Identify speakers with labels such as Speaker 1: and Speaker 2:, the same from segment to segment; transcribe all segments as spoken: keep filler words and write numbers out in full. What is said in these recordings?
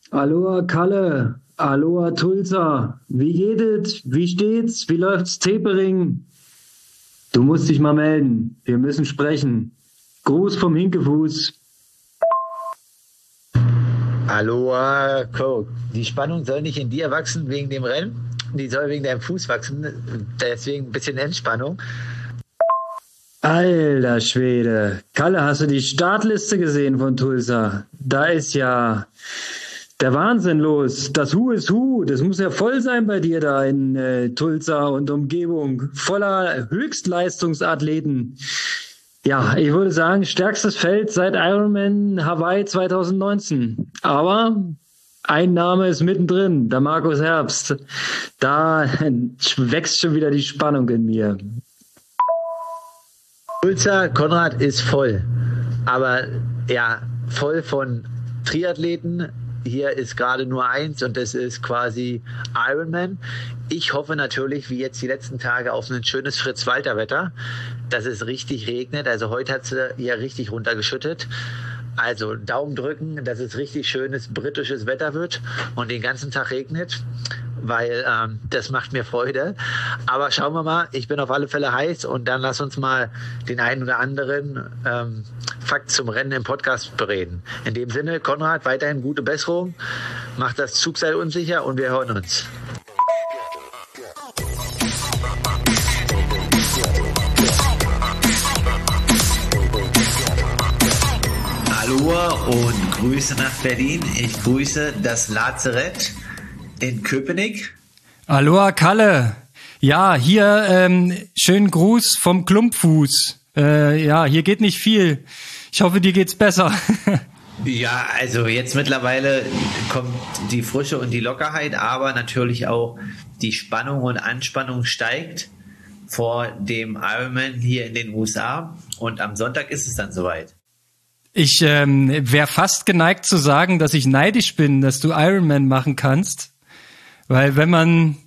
Speaker 1: Aloha Kalle, Aloha Tulsa. Wie geht es? Wie steht's? Wie läuft's Tapering? Du musst dich mal melden. Wir müssen sprechen. Gruß vom Hinkefuß.
Speaker 2: Aloha, Co. Die Spannung soll nicht in dir wachsen wegen dem Rennen. Die soll wegen deinem Fuß wachsen. Deswegen ein bisschen Entspannung.
Speaker 1: Alter Schwede. Kalle, hast du die Startliste gesehen von Tulsa? Da ist ja der Wahnsinn los. Das Who is Who. Das muss ja voll sein bei dir da in äh, Tulsa und Umgebung. Voller Höchstleistungsathleten. Ja, ich würde sagen, stärkstes Feld seit Ironman Hawaii zwanzig neunzehn. Aber ein Name ist mittendrin, der Markus Herbst. Da wächst schon wieder die Spannung in mir.
Speaker 2: Tulsa, Konrad, ist voll. Aber ja, voll von Triathleten. Hier ist gerade nur eins und das ist quasi Ironman. Ich hoffe natürlich, wie jetzt die letzten Tage, auf ein schönes Fritz-Walter-Wetter, dass es richtig regnet. Also heute hat es hier richtig runtergeschüttet. Also Daumen drücken, dass es richtig schönes britisches Wetter wird und den ganzen Tag regnet, weil ähm, das macht mir Freude. Aber schauen wir mal, ich bin auf alle Fälle heiß und dann lass uns mal den einen oder anderen ähm, Fakt zum Rennen im Podcast bereden. In dem Sinne, Konrad, weiterhin gute Besserung, mach das Zugseil unsicher und wir hören uns.
Speaker 3: Aloha und Grüße nach Berlin. Ich grüße das Lazarett in Köpenick.
Speaker 4: Aloha Kalle. Ja, hier ähm, schönen Gruß vom Klumpfuß. Äh, ja, hier geht nicht viel. Ich hoffe, dir geht's besser.
Speaker 3: Ja, also jetzt mittlerweile kommt die Frische und die Lockerheit, aber natürlich auch die Spannung und Anspannung steigt vor dem Ironman hier in den U S A und am Sonntag ist es dann soweit.
Speaker 4: Ich ähm, wäre fast geneigt zu sagen, dass ich neidisch bin, dass du Ironman machen kannst, weil wenn man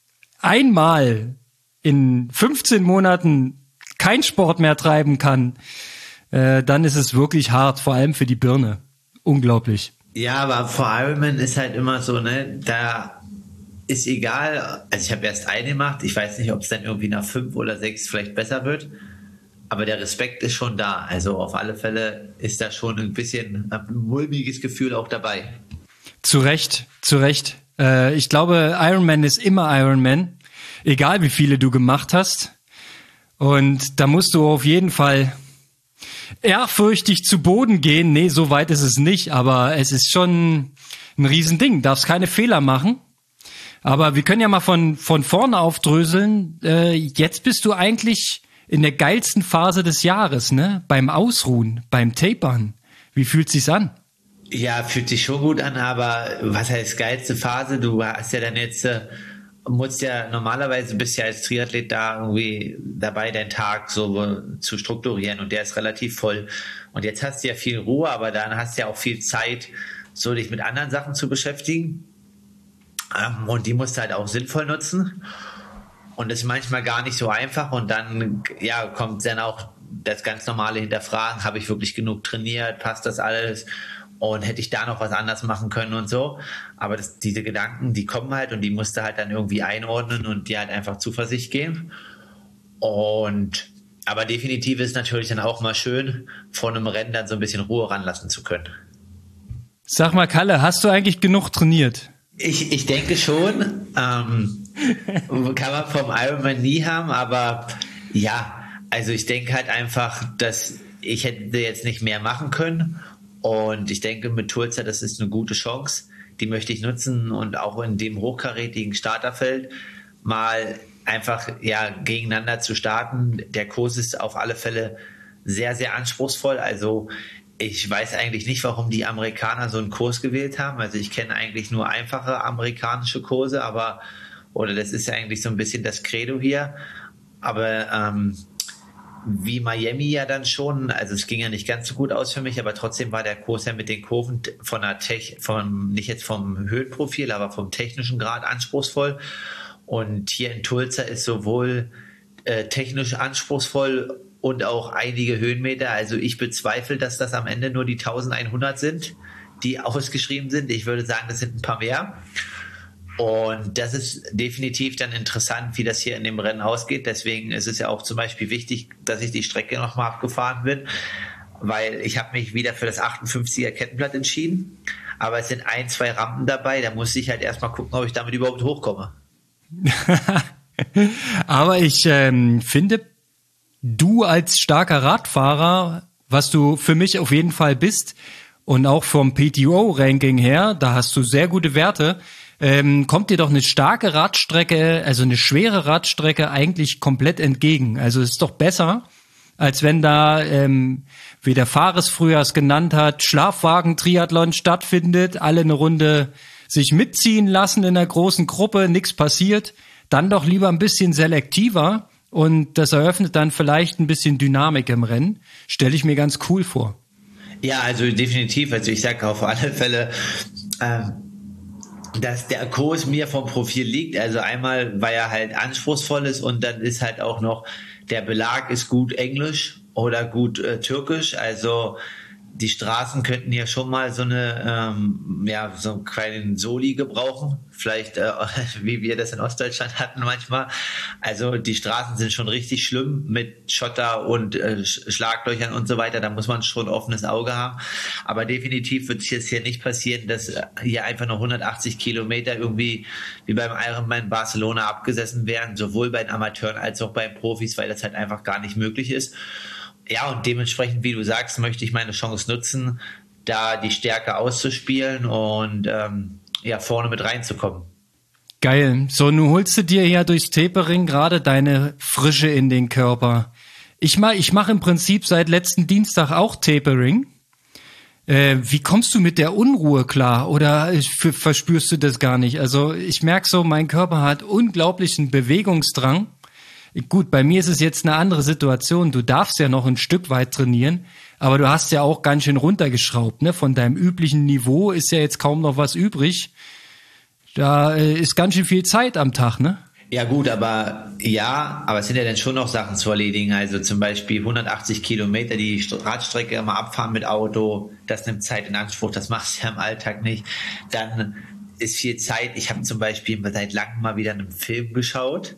Speaker 4: einmal in fünfzehn Monaten kein Sport mehr treiben kann, äh, dann ist es wirklich hart, vor allem für die Birne. Unglaublich.
Speaker 3: Ja, aber vor Ironman ist halt immer so, ne, da ist egal, also ich habe erst eine gemacht, ich weiß nicht, ob es dann irgendwie nach fünf oder sechs vielleicht besser wird, aber der Respekt ist schon da, also auf alle Fälle ist da schon ein bisschen ein mulmiges Gefühl auch dabei.
Speaker 4: Zu Recht, zu Recht. Äh, ich glaube, Ironman ist immer Ironman, egal wie viele du gemacht hast. Und da musst du auf jeden Fall ehrfürchtig zu Boden gehen. Nee, so weit ist es nicht, aber es ist schon ein Riesending. Darfst keine Fehler machen. Aber wir können ja mal von, von vorne aufdröseln. Äh, jetzt bist du eigentlich in der geilsten Phase des Jahres, ne? Beim Ausruhen, beim Tapern. Wie fühlt sich's an?
Speaker 3: Ja, fühlt sich schon gut an, aber was heißt geilste Phase? Du hast ja dann jetzt, äh, musst ja normalerweise bist ja als Triathlet da irgendwie dabei, deinen Tag so äh, zu strukturieren und der ist relativ voll. Und jetzt hast du ja viel Ruhe, aber dann hast du ja auch viel Zeit, so dich mit anderen Sachen zu beschäftigen. Ähm, und die musst du halt auch sinnvoll nutzen. Und das ist manchmal gar nicht so einfach und dann ja kommt dann auch das ganz normale Hinterfragen, habe ich wirklich genug trainiert, passt das alles und hätte ich da noch was anders machen können und so. Aber das, diese Gedanken, die kommen halt und die musst du halt dann irgendwie einordnen und dir halt einfach Zuversicht geben. Und aber definitiv ist natürlich dann auch mal schön, vor einem Rennen dann so ein bisschen Ruhe ranlassen zu können.
Speaker 4: Sag mal, Kalle, hast du eigentlich genug trainiert?
Speaker 3: Ich, ich denke schon, ähm, kann man vom Ironman nie haben, aber ja, also ich denke halt einfach, dass ich hätte jetzt nicht mehr machen können und ich denke mit Tulsa, das ist eine gute Chance, die möchte ich nutzen und auch in dem hochkarätigen Starterfeld mal einfach ja gegeneinander zu starten. Der Kurs ist auf alle Fälle sehr, sehr anspruchsvoll, also ich weiß eigentlich nicht, warum die Amerikaner so einen Kurs gewählt haben. Also ich kenne eigentlich nur einfache amerikanische Kurse, aber oder das ist ja eigentlich so ein bisschen das Credo hier. Aber ähm, wie Miami ja dann schon, also es ging ja nicht ganz so gut aus für mich, aber trotzdem war der Kurs ja mit den Kurven von der Tech, von nicht jetzt vom Höhenprofil, aber vom technischen Grad anspruchsvoll. Und hier in Tulsa ist sowohl äh, technisch anspruchsvoll und auch einige Höhenmeter. Also ich bezweifle, dass das am Ende nur die eintausendeinhundert sind, die ausgeschrieben sind. Ich würde sagen, das sind ein paar mehr. Und das ist definitiv dann interessant, wie das hier in dem Rennen ausgeht. Deswegen ist es ja auch zum Beispiel wichtig, dass ich die Strecke nochmal abgefahren bin, weil ich habe mich wieder für das achtundfünfziger Kettenblatt entschieden. Aber es sind ein, zwei Rampen dabei, da muss ich halt erstmal gucken, ob ich damit überhaupt hochkomme.
Speaker 4: Aber ich ähm, finde, du als starker Radfahrer, was du für mich auf jeden Fall bist und auch vom P T O-Ranking her, da hast du sehr gute Werte, ähm, kommt dir doch eine starke Radstrecke, also eine schwere Radstrecke eigentlich komplett entgegen. Also es ist doch besser, als wenn da, ähm, wie der Fares früher es genannt hat, Schlafwagen-Triathlon stattfindet, alle eine Runde sich mitziehen lassen in einer großen Gruppe, nichts passiert. Dann doch lieber ein bisschen selektiver und das eröffnet dann vielleicht ein bisschen Dynamik im Rennen. Stelle ich mir ganz cool vor.
Speaker 3: Ja, also definitiv. Also ich sage auf alle Fälle, ähm, dass der Kurs mir vom Profil liegt. Also einmal, weil er halt anspruchsvoll ist und dann ist halt auch noch, der Belag ist gut Englisch oder gut äh, Türkisch. Also die Straßen könnten ja schon mal so eine, ähm, ja, so einen kleinen Soli gebrauchen. Vielleicht, äh, wie wir das in Ostdeutschland hatten manchmal. Also die Straßen sind schon richtig schlimm mit Schotter und äh, Schlaglöchern und so weiter. Da muss man schon ein offenes Auge haben. Aber definitiv wird es jetzt hier nicht passieren, dass hier einfach nur hundertachtzig Kilometer irgendwie wie beim Ironman Barcelona abgesessen werden. Sowohl bei den Amateuren als auch bei den Profis, weil das halt einfach gar nicht möglich ist. Ja, und dementsprechend, wie du sagst, möchte ich meine Chance nutzen, da die Stärke auszuspielen und ähm, ja, vorne mit reinzukommen.
Speaker 4: Geil. So, nun holst du dir ja durchs Tapering gerade deine Frische in den Körper. Ich mach, ich mache im Prinzip seit letzten Dienstag auch Tapering. Äh, wie kommst du mit der Unruhe klar? Oder f- verspürst du das gar nicht? Also ich merke so, mein Körper hat unglaublichen Bewegungsdrang. Gut, bei mir ist es jetzt eine andere Situation. Du darfst ja noch ein Stück weit trainieren, aber du hast ja auch ganz schön runtergeschraubt, ne? Von deinem üblichen Niveau ist ja jetzt kaum noch was übrig. Da äh, ist ganz schön viel Zeit am Tag, ne?
Speaker 3: Ja gut, aber ja, aber es sind ja dann schon noch Sachen zu erledigen. Also zum Beispiel hundertachtzig Kilometer die Radstrecke immer abfahren mit Auto, das nimmt Zeit in Anspruch, das machst du ja im Alltag nicht. Dann ist viel Zeit. Ich habe zum Beispiel seit langem mal wieder einen Film geschaut.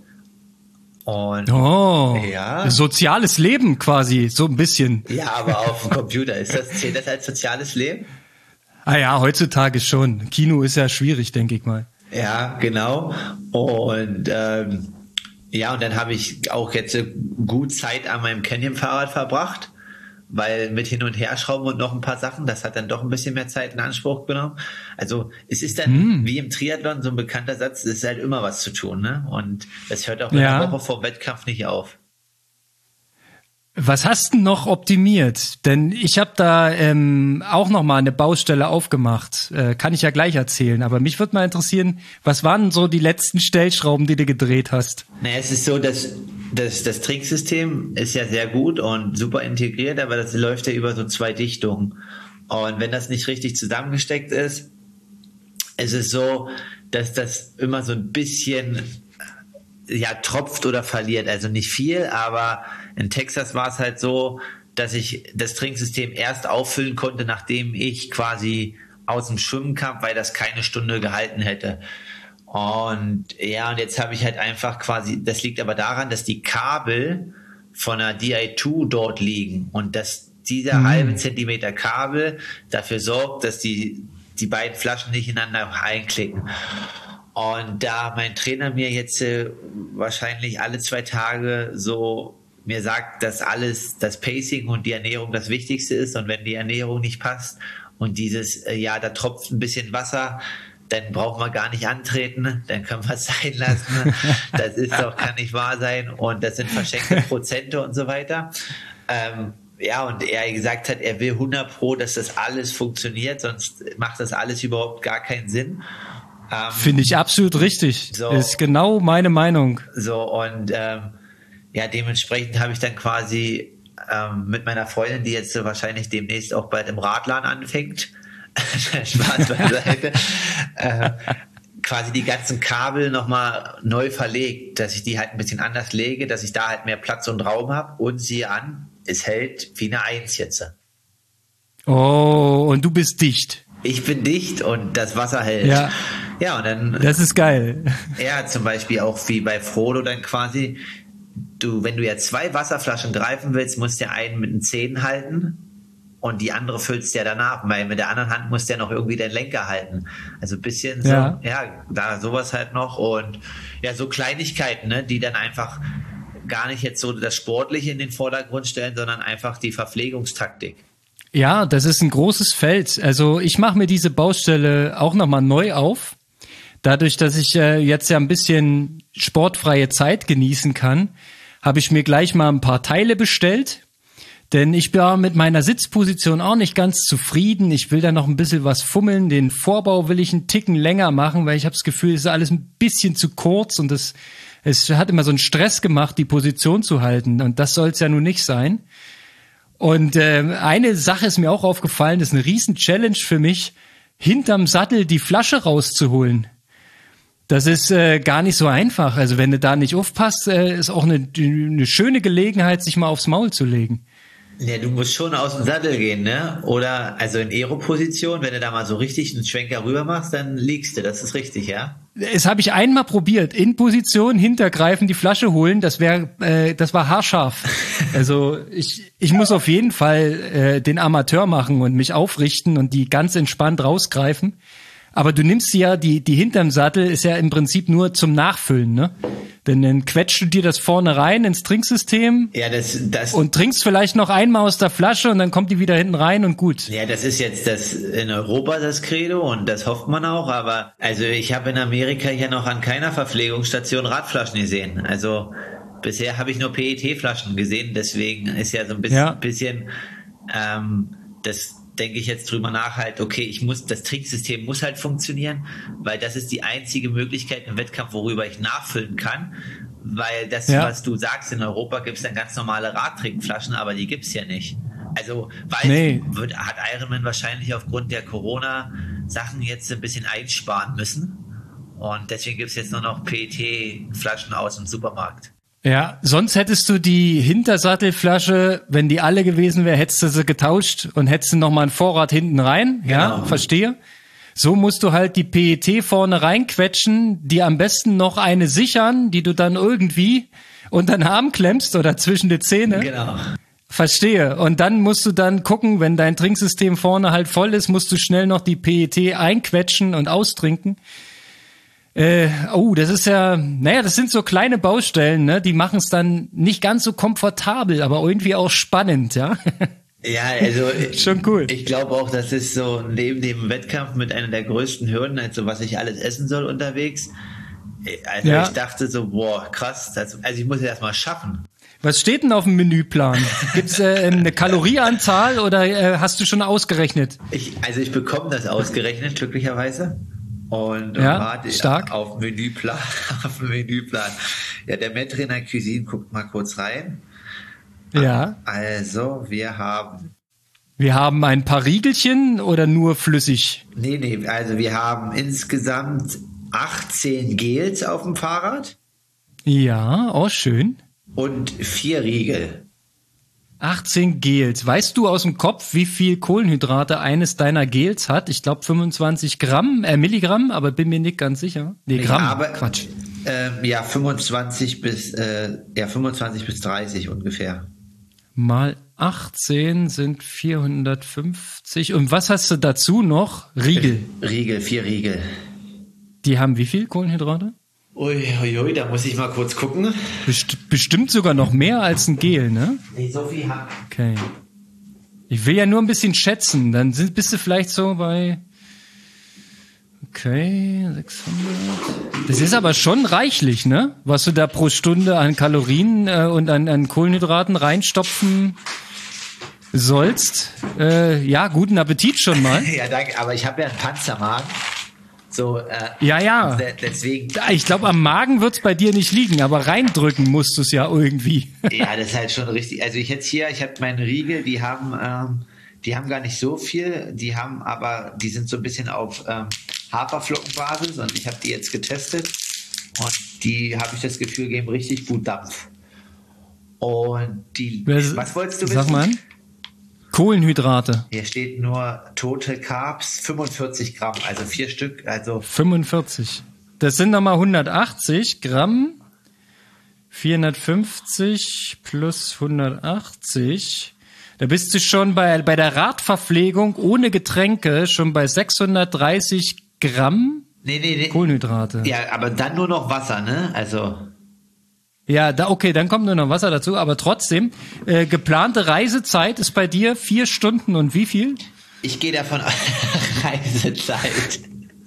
Speaker 3: Und
Speaker 4: oh,
Speaker 3: ja.
Speaker 4: Soziales Leben quasi, so ein bisschen.
Speaker 3: Ja, aber auf dem Computer. Ist das, zählt das als soziales Leben?
Speaker 4: Ah ja, heutzutage schon. Kino ist ja schwierig, denke ich mal.
Speaker 3: Ja, genau. Und ähm, ja, und dann habe ich auch jetzt gut Zeit an meinem Canyon-Fahrrad verbracht, weil mit hin und her schrauben und noch ein paar Sachen, das hat dann doch ein bisschen mehr Zeit in Anspruch genommen. Also es ist dann mm. wie im Triathlon so ein bekannter Satz, es ist halt immer was zu tun, ne? Und das hört auch in
Speaker 4: ja.
Speaker 3: der Woche vor Wettkampf nicht auf.
Speaker 4: Was hast du noch optimiert? Denn ich habe da ähm, auch noch mal eine Baustelle aufgemacht. Äh, kann ich ja gleich erzählen. Aber mich würde mal interessieren, was waren so die letzten Stellschrauben, die du gedreht hast?
Speaker 3: Naja, es ist so, dass das, das Trinksystem ist ja sehr gut und super integriert, aber das läuft ja über so zwei Dichtungen. Und wenn das nicht richtig zusammengesteckt ist, ist es so, dass das immer so ein bisschen ja tropft oder verliert. Also nicht viel, aber in Texas war es halt so, dass ich das Trinksystem erst auffüllen konnte, nachdem ich quasi aus dem Schwimmen kam, weil das keine Stunde gehalten hätte. Und ja, und jetzt habe ich halt einfach quasi, das liegt aber daran, dass die Kabel von der D I zwei dort liegen und dass dieser mhm. halbe Zentimeter Kabel dafür sorgt, dass die, die beiden Flaschen nicht ineinander einklicken. Und da mein Trainer mir jetzt äh, wahrscheinlich alle zwei Tage so mir sagt, dass alles, das Pacing und die Ernährung das Wichtigste ist und wenn die Ernährung nicht passt und dieses, äh, ja, da tropft ein bisschen Wasser, dann brauchen wir gar nicht antreten, dann können wir es sein lassen. Das ist doch, kann nicht wahr sein und das sind verschenkte Prozente und so weiter. Ähm, ja, und er gesagt hat, er will hundert Pro, dass das alles funktioniert, sonst macht das alles überhaupt gar keinen Sinn. Ähm,
Speaker 4: Finde ich absolut richtig.
Speaker 3: So,
Speaker 4: ist genau meine Meinung.
Speaker 3: So, und ähm, ja, dementsprechend habe ich dann quasi ähm, mit meiner Freundin, die jetzt so wahrscheinlich demnächst auch bald im Radladen anfängt, Spaß beiseite, äh, quasi die ganzen Kabel nochmal neu verlegt, dass ich die halt ein bisschen anders lege, dass ich da halt mehr Platz und Raum habe und siehe an, es hält wie eine Eins jetzt.
Speaker 4: Oh, und du bist dicht.
Speaker 3: ich bin dicht und das Wasser hält.
Speaker 4: Ja.
Speaker 3: Ja, und dann.
Speaker 4: Das ist geil.
Speaker 3: Ja, zum Beispiel auch wie bei Frodo dann quasi, du, wenn du ja zwei Wasserflaschen greifen willst, musst du ja einen mit den Zähnen halten und die andere füllst du ja danach, weil mit der anderen Hand musst du ja noch irgendwie den Lenker halten. Also ein bisschen so, ja, ja da sowas halt noch und ja, so Kleinigkeiten, ne, die dann einfach gar nicht jetzt so das Sportliche in den Vordergrund stellen, sondern einfach die Verpflegungstaktik.
Speaker 4: Ja, das ist ein großes Feld. Also ich mache mir diese Baustelle auch nochmal neu auf. Dadurch, dass ich äh, jetzt ja ein bisschen sportfreie Zeit genießen kann, habe ich mir gleich mal ein paar Teile bestellt. Denn ich bin mit meiner Sitzposition auch nicht ganz zufrieden. Ich will da noch ein bisschen was fummeln. Den Vorbau will ich einen Ticken länger machen, weil ich habe das Gefühl, es ist alles ein bisschen zu kurz und das, es hat immer so einen Stress gemacht, die Position zu halten. Und das soll es ja nun nicht sein. Und äh, eine Sache ist mir auch aufgefallen, das ist eine riesen Challenge für mich, hinterm Sattel die Flasche rauszuholen. Das ist äh, gar nicht so einfach. Also wenn du da nicht aufpasst, äh, ist auch eine, eine schöne Gelegenheit, sich mal aufs Maul zu legen.
Speaker 3: Ja, du musst schon aus dem Sattel gehen, ne? Oder also in Aero-Position, wenn du da mal so richtig einen Schwenker rüber machst, dann liegst du. Das ist richtig, ja?
Speaker 4: Das habe ich einmal probiert. In Position, hintergreifen, die Flasche holen. Das wäre, äh, das war haarscharf. Also ich, ich muss auf jeden Fall äh, den Amateur machen und mich aufrichten und die ganz entspannt rausgreifen. Aber du nimmst sie ja, die, die hinterm Sattel ist ja im Prinzip nur zum Nachfüllen, ne? Denn dann quetschst du dir das vorne rein ins Trinksystem.
Speaker 3: Ja, das, das.
Speaker 4: Und trinkst vielleicht noch einmal aus der Flasche und dann kommt die wieder hinten rein und gut.
Speaker 3: Ja, das ist jetzt das in Europa das Credo und das hofft man auch, aber also ich habe in Amerika ja noch an keiner Verpflegungsstation Radflaschen gesehen. Also bisher habe ich nur P E T-Flaschen gesehen, deswegen ist ja so ein bisschen, ja. bisschen ähm, das denke ich jetzt drüber nach halt, okay, ich muss, das Trinksystem muss halt funktionieren, weil das ist die einzige Möglichkeit im Wettkampf, worüber ich nachfüllen kann, weil das, ja. was du sagst, in Europa gibt es dann ganz normale Radtrinkflaschen, aber die gibt's ja nicht. Also, weil nee. wird, hat Ironman wahrscheinlich aufgrund der Corona-Sachen jetzt ein bisschen einsparen müssen und deswegen gibt's jetzt nur noch P E T-Flaschen aus dem Supermarkt.
Speaker 4: Ja, sonst hättest du die Hintersattelflasche, wenn die alle gewesen wäre, hättest du sie getauscht und hättest du nochmal einen Vorrat hinten rein. Genau. Ja, verstehe. So musst du halt die P E T vorne reinquetschen, die am besten noch eine sichern, die du dann irgendwie unter den Arm klemmst oder zwischen die Zähne.
Speaker 3: Genau.
Speaker 4: Verstehe. Und dann musst du dann gucken, wenn dein Trinksystem vorne halt voll ist, musst du schnell noch die P E T einquetschen und austrinken. Äh, oh, das ist ja, naja, das sind so kleine Baustellen, ne? Die machen es dann nicht ganz so komfortabel, aber irgendwie auch spannend, ja?
Speaker 3: Ja, also
Speaker 4: schon cool.
Speaker 3: Ich glaube auch, das ist so neben dem Wettkampf mit einer der größten Hürden, also was ich alles essen soll unterwegs. Also ja. Ich dachte so, boah, krass, das, also ich muss es erst mal schaffen.
Speaker 4: Was steht denn auf dem Menüplan? Gibt's äh, eine Kalorieanzahl oder äh, hast du schon ausgerechnet?
Speaker 3: Ich, also ich bekomme das ausgerechnet, glücklicherweise. Und
Speaker 4: ja,
Speaker 3: warte
Speaker 4: stark.
Speaker 3: auf Menüplan, auf den Menüplan. Ja, der Maître in der Cuisine guckt mal kurz rein.
Speaker 4: Ja.
Speaker 3: Also, wir haben...
Speaker 4: Wir haben ein paar Riegelchen oder nur flüssig?
Speaker 3: Nee, nee, also wir haben insgesamt achtzehn Gels auf dem Fahrrad.
Speaker 4: Ja, oh schön.
Speaker 3: Und vier Riegel.
Speaker 4: achtzehn Gels. Weißt du aus dem Kopf, wie viel Kohlenhydrate eines deiner Gels hat? Ich glaube fünfundzwanzig Gramm, äh, Milligramm, aber bin mir nicht ganz sicher. Nee, Gramm,
Speaker 3: aber,
Speaker 4: Quatsch.
Speaker 3: Ähm, ja, fünfundzwanzig bis, äh, ja, fünfundzwanzig bis dreißig ungefähr.
Speaker 4: Mal achtzehn sind vierhundertfünfzig. Und was hast du dazu noch? Riegel.
Speaker 3: Riegel, vier Riegel.
Speaker 4: Die haben wie viel Kohlenhydrate?
Speaker 3: Ui, ui, ui, da muss ich mal kurz gucken.
Speaker 4: Best- bestimmt sogar noch mehr als ein Gel, ne?
Speaker 3: Nee, so viel haben.
Speaker 4: Okay. Ich will ja nur ein bisschen schätzen. Dann sind, bist du vielleicht so bei... Okay, sechshundert. Das ist aber schon reichlich, ne? Was du da pro Stunde an Kalorien äh, und an, an Kohlenhydraten reinstopfen sollst. Äh, ja, guten Appetit schon mal.
Speaker 3: Ja, danke, aber ich habe ja einen Panzermagen. So, äh,
Speaker 4: ja, ja.
Speaker 3: Deswegen.
Speaker 4: Ich glaube, am Magen wird's bei dir nicht liegen, aber reindrücken musst du es ja irgendwie.
Speaker 3: Ja, das ist halt schon richtig. Also ich jetzt hier, ich habe meine Riegel, die haben, ähm, die haben gar nicht so viel, die haben aber, die sind so ein bisschen auf ähm, Haferflockenbasis und ich habe die jetzt getestet und die, habe ich das Gefühl, geben richtig gut Dampf. Und die,
Speaker 4: was,
Speaker 3: was wolltest du wissen?
Speaker 4: Sag mal. Kohlenhydrate.
Speaker 3: Hier steht nur Total Carbs fünfundvierzig Gramm, also vier Stück, also
Speaker 4: fünfundvierzig. Das sind nochmal hundertachtzig Gramm. vierhundertfünfzig plus hundertachtzig. Da bist du schon bei, bei der Radverpflegung ohne Getränke schon bei sechshundertdreißig Gramm
Speaker 3: nee, nee, nee.
Speaker 4: Kohlenhydrate.
Speaker 3: Ja, aber dann nur noch Wasser, ne? Also
Speaker 4: Ja, da, okay, dann kommt nur noch Wasser dazu, aber trotzdem, äh, geplante Reisezeit ist bei dir vier Stunden und wie viel?
Speaker 3: ich gehe davon aus, Reisezeit.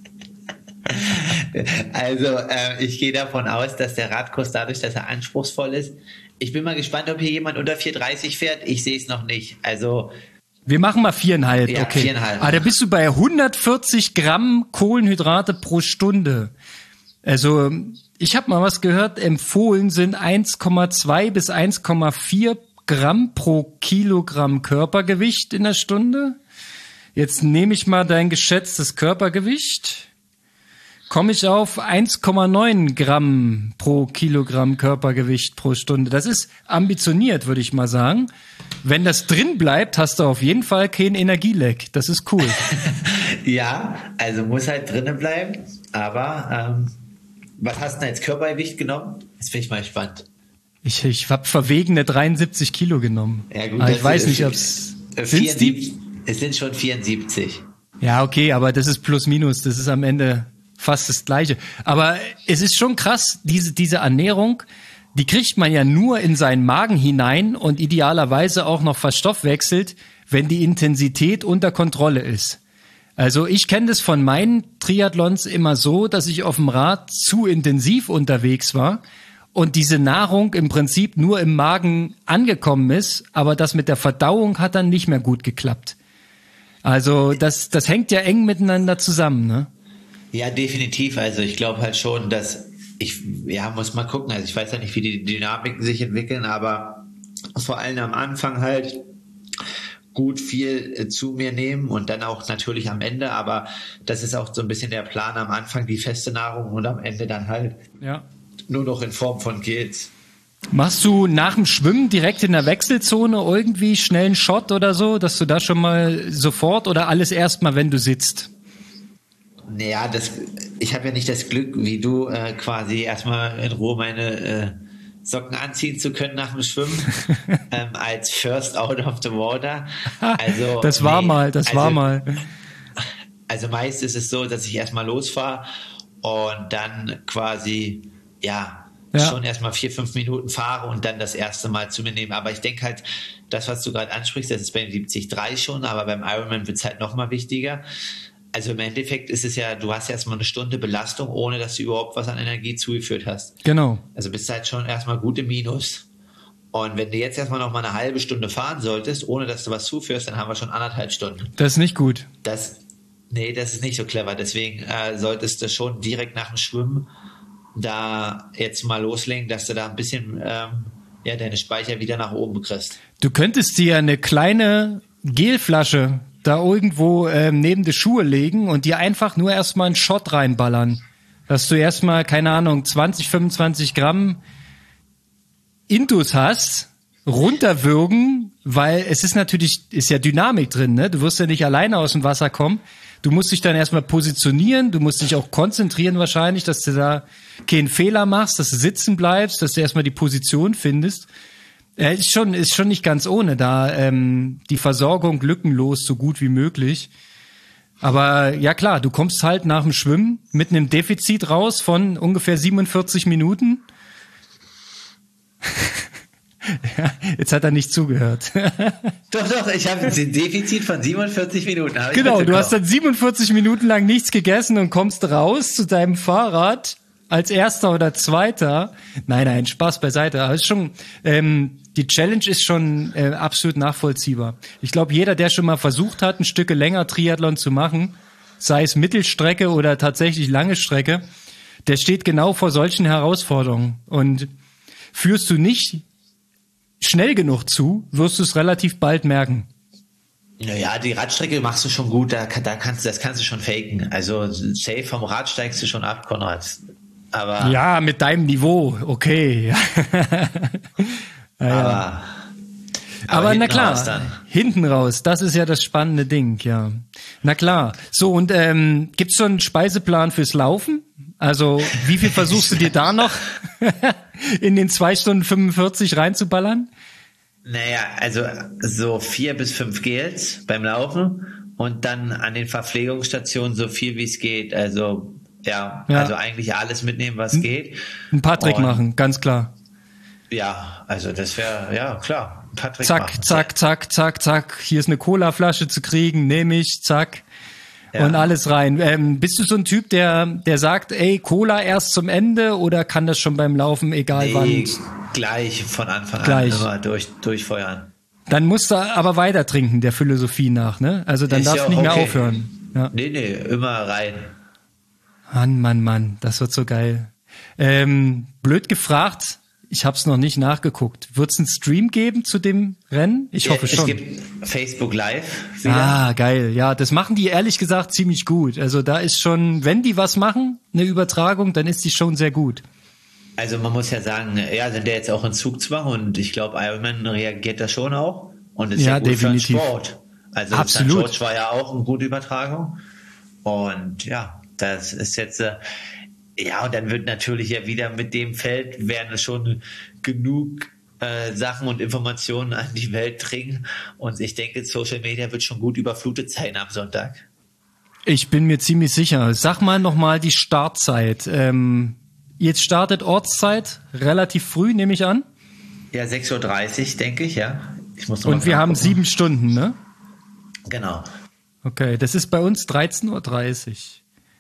Speaker 3: Also äh, ich gehe davon aus, dass der Radkurs dadurch, dass er anspruchsvoll ist. Ich bin mal gespannt, ob hier jemand unter vier dreißig fährt. Ich sehe es noch nicht. Also
Speaker 4: Wir machen mal viereinhalb,
Speaker 3: Ja,
Speaker 4: okay.
Speaker 3: viereinhalb.
Speaker 4: Ah, da bist du bei hundertvierzig Gramm Kohlenhydrate pro Stunde. Also ich habe mal was gehört, empfohlen sind eins Komma zwei bis eins Komma vier Gramm pro Kilogramm Körpergewicht in der Stunde. Jetzt nehme ich mal dein geschätztes Körpergewicht. Komme ich auf eins Komma neun Gramm pro Kilogramm Körpergewicht pro Stunde. Das ist ambitioniert, würde ich mal sagen. Wenn das drin bleibt, hast du auf jeden Fall kein Energieleck. Das ist cool.
Speaker 3: ja, also muss halt drinnen bleiben. Aber ähm, was hast du denn als Körpergewicht genommen? Jetzt bin ich mal gespannt.
Speaker 4: Ich, ich habe verwegene dreiundsiebzig Kilo genommen.
Speaker 3: Ja, gut,
Speaker 4: aber ich
Speaker 3: das
Speaker 4: weiß
Speaker 3: ist-
Speaker 4: nicht, ob es...
Speaker 3: Äh,
Speaker 4: Sind's die?
Speaker 3: vierundsiebzig Es sind schon vierundsiebzig.
Speaker 4: Ja, okay, aber das ist plus minus. Das ist am Ende fast das Gleiche. Aber es ist schon krass, diese, diese Ernährung, die kriegt man ja nur in seinen Magen hinein und idealerweise auch noch verstoffwechselt, wenn die Intensität unter Kontrolle ist. Also ich kenne das von meinen Triathlons immer so, dass ich auf dem Rad zu intensiv unterwegs war und diese Nahrung im Prinzip nur im Magen angekommen ist, aber das mit der Verdauung hat dann nicht mehr gut geklappt. Also das, das hängt ja eng miteinander zusammen, ne?
Speaker 3: Ja, definitiv. Also ich glaube halt schon, dass ich, ja, muss mal gucken. Also ich weiß ja nicht, wie die Dynamiken sich entwickeln, aber vor allem am Anfang halt gut viel äh, zu mir nehmen und dann auch natürlich am Ende, aber das ist auch so ein bisschen der Plan am Anfang, die feste Nahrung und am Ende dann halt
Speaker 4: Ja.
Speaker 3: nur noch in Form von Gels.
Speaker 4: Machst du nach dem Schwimmen direkt in der Wechselzone irgendwie schnell einen Shot oder so, dass du da schon mal sofort oder alles erstmal, wenn du sitzt?
Speaker 3: Naja, das, ich habe ja nicht das Glück, wie du, äh, quasi erstmal in Ruhe meine äh, Socken anziehen zu können nach dem Schwimmen, ähm, als First Out of the Water. Also,
Speaker 4: das war
Speaker 3: nee,
Speaker 4: mal, das
Speaker 3: also,
Speaker 4: war mal.
Speaker 3: Also meist ist es so, dass ich erstmal losfahre und dann quasi, ja,
Speaker 4: Ja.
Speaker 3: schon erstmal vier, fünf Minuten fahre und dann das erste Mal zu mir nehme. Aber ich denke halt, das, was du gerade ansprichst, das ist beim siebzig drei schon, aber beim Ironman wird es halt nochmal wichtiger. Also im Endeffekt ist es ja, du hast erstmal eine Stunde Belastung, ohne dass du überhaupt was an Energie zugeführt hast.
Speaker 4: Genau.
Speaker 3: Also bist du halt schon erstmal gut im Minus. Und wenn du jetzt erstmal noch mal eine halbe Stunde fahren solltest, ohne dass du was zuführst, dann haben wir schon anderthalb Stunden.
Speaker 4: Das ist nicht gut.
Speaker 3: Das, nee, das ist nicht so clever. Deswegen äh, solltest du schon direkt nach dem Schwimmen da jetzt mal loslegen, dass du da ein bisschen ähm, ja, deine Speicher wieder nach oben kriegst.
Speaker 4: Du könntest dir eine kleine Gelflasche da irgendwo ähm, neben die Schuhe legen und dir einfach nur erstmal einen Shot reinballern. Dass du erstmal, keine Ahnung, zwanzig, fünfundzwanzig Gramm Intus hast, runterwürgen, weil es ist natürlich, ist ja Dynamik drin, ne? Du wirst ja nicht alleine aus dem Wasser kommen. Du musst dich dann erstmal positionieren, du musst dich auch konzentrieren wahrscheinlich, dass du da keinen Fehler machst, dass du sitzen bleibst, dass du erstmal die Position findest. Äh, ist schon, ist schon nicht ganz ohne, da ähm, die Versorgung lückenlos so gut wie möglich. Aber ja klar, du kommst halt nach dem Schwimmen mit einem Defizit raus von ungefähr siebenundvierzig Minuten. Ja, jetzt hat er nicht zugehört.
Speaker 3: Doch, doch, ich habe ein Defizit von siebenundvierzig Minuten. Hab ich
Speaker 4: Genau, du
Speaker 3: mitbekommen.
Speaker 4: hast dann siebenundvierzig Minuten lang nichts gegessen und kommst raus zu deinem Fahrrad als Erster oder Zweiter. Nein, nein, Spaß beiseite. Aber es ist schon, ähm, die Challenge ist schon äh, absolut nachvollziehbar. Ich glaube, jeder, der schon mal versucht hat, ein Stück länger Triathlon zu machen, sei es Mittelstrecke oder tatsächlich lange Strecke, der steht genau vor solchen Herausforderungen. Und führst du nicht schnell genug zu, wirst du es relativ bald merken.
Speaker 3: Naja, die Radstrecke machst du schon gut, da, da kannst du, das kannst du schon faken. Also safe vom Rad steigst du schon ab, Konrad. Aber,
Speaker 4: Ja, mit deinem Niveau, okay. Ja, ja.
Speaker 3: aber
Speaker 4: Aber,
Speaker 3: Aber
Speaker 4: na
Speaker 3: hinten raus
Speaker 4: klar,
Speaker 3: dann.
Speaker 4: hinten raus, das ist ja das spannende Ding, ja. Na klar. So, und ähm, gibt's so einen Speiseplan fürs Laufen? Also, wie viel versuchst du dir da noch in den zwei Stunden fünfundvierzig reinzuballern?
Speaker 3: Naja, also so vier bis fünf Gels beim Laufen und dann an den Verpflegungsstationen so viel wie es geht. Also ja,
Speaker 4: Ja.
Speaker 3: also eigentlich alles mitnehmen, was geht.
Speaker 4: Ein paar Trick
Speaker 3: Und
Speaker 4: machen, ganz klar.
Speaker 3: Ja, also das wäre, ja klar, ein paar Trick
Speaker 4: Zack,
Speaker 3: machen.
Speaker 4: zack, zack, zack, zack. Hier ist eine Colaflasche zu kriegen, nehme ich, zack.
Speaker 3: Ja.
Speaker 4: Und alles rein. Ähm, bist du so ein Typ, der, der sagt, ey, Cola erst zum Ende oder kann das schon beim Laufen, egal
Speaker 3: Nee,
Speaker 4: wann?
Speaker 3: gleich von Anfang
Speaker 4: Gleich.
Speaker 3: an immer durch, durchfeuern.
Speaker 4: Dann musst du aber weiter trinken, der Philosophie nach, ne? Also dann
Speaker 3: Ist
Speaker 4: darfst
Speaker 3: ja
Speaker 4: du nicht mehr
Speaker 3: okay.
Speaker 4: aufhören. Ja.
Speaker 3: Nee, nee, immer rein.
Speaker 4: Mann, Mann, Mann, das wird so geil. Ähm, blöd gefragt, ich hab's noch nicht nachgeguckt. Wird's einen Stream geben zu dem Rennen? Ich hoffe
Speaker 3: es
Speaker 4: schon.
Speaker 3: gibt Facebook Live wieder.
Speaker 4: Ah, geil. Ja, das machen die ehrlich gesagt ziemlich gut. Also da ist schon, wenn die was machen, eine Übertragung, dann ist die schon sehr gut.
Speaker 3: Also man muss ja sagen, ja, sind ja jetzt auch in Zugzwang und ich glaube, Ironman reagiert da schon auch und ist
Speaker 4: Ja,
Speaker 3: ja, gut
Speaker 4: definitiv.
Speaker 3: für den Sport. Also
Speaker 4: Absolut.
Speaker 3: Sankt George war ja auch eine gute Übertragung und ja, das ist jetzt äh, ja, und dann wird natürlich ja wieder mit dem Feld werden schon genug äh, Sachen und Informationen an die Welt dringen und ich denke, Social Media wird schon gut überflutet sein am Sonntag.
Speaker 4: Ich bin mir ziemlich sicher. Sag mal nochmal die Startzeit. Ähm, jetzt startet Ortszeit relativ früh, nehme ich an.
Speaker 3: Ja, sechs Uhr dreißig, denke ich, ja. Ich muss noch mal
Speaker 4: Und wir haben
Speaker 3: nachgucken.
Speaker 4: sieben Stunden, ne?
Speaker 3: Genau.
Speaker 4: Okay, das ist bei uns dreizehn Uhr dreißig.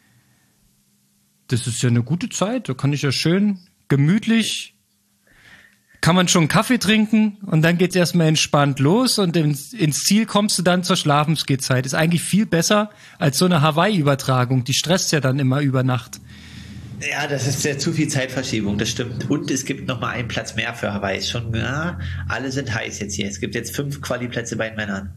Speaker 4: Das ist ja eine gute Zeit. Da kann ich ja schön gemütlich, kann man schon Kaffee trinken und dann geht's erstmal entspannt los und ins, ins Ziel kommst du dann zur Schlafensgehzeit. Ist eigentlich viel besser als so eine Hawaii-Übertragung. Die stresst ja dann immer über Nacht.
Speaker 3: Ja, das ist ja zu viel Zeitverschiebung, das stimmt. Und es gibt noch mal einen Platz mehr für Hawaii. Ist schon, ja, alle sind heiß jetzt hier. Es gibt jetzt fünf Quali-Plätze bei den Männern.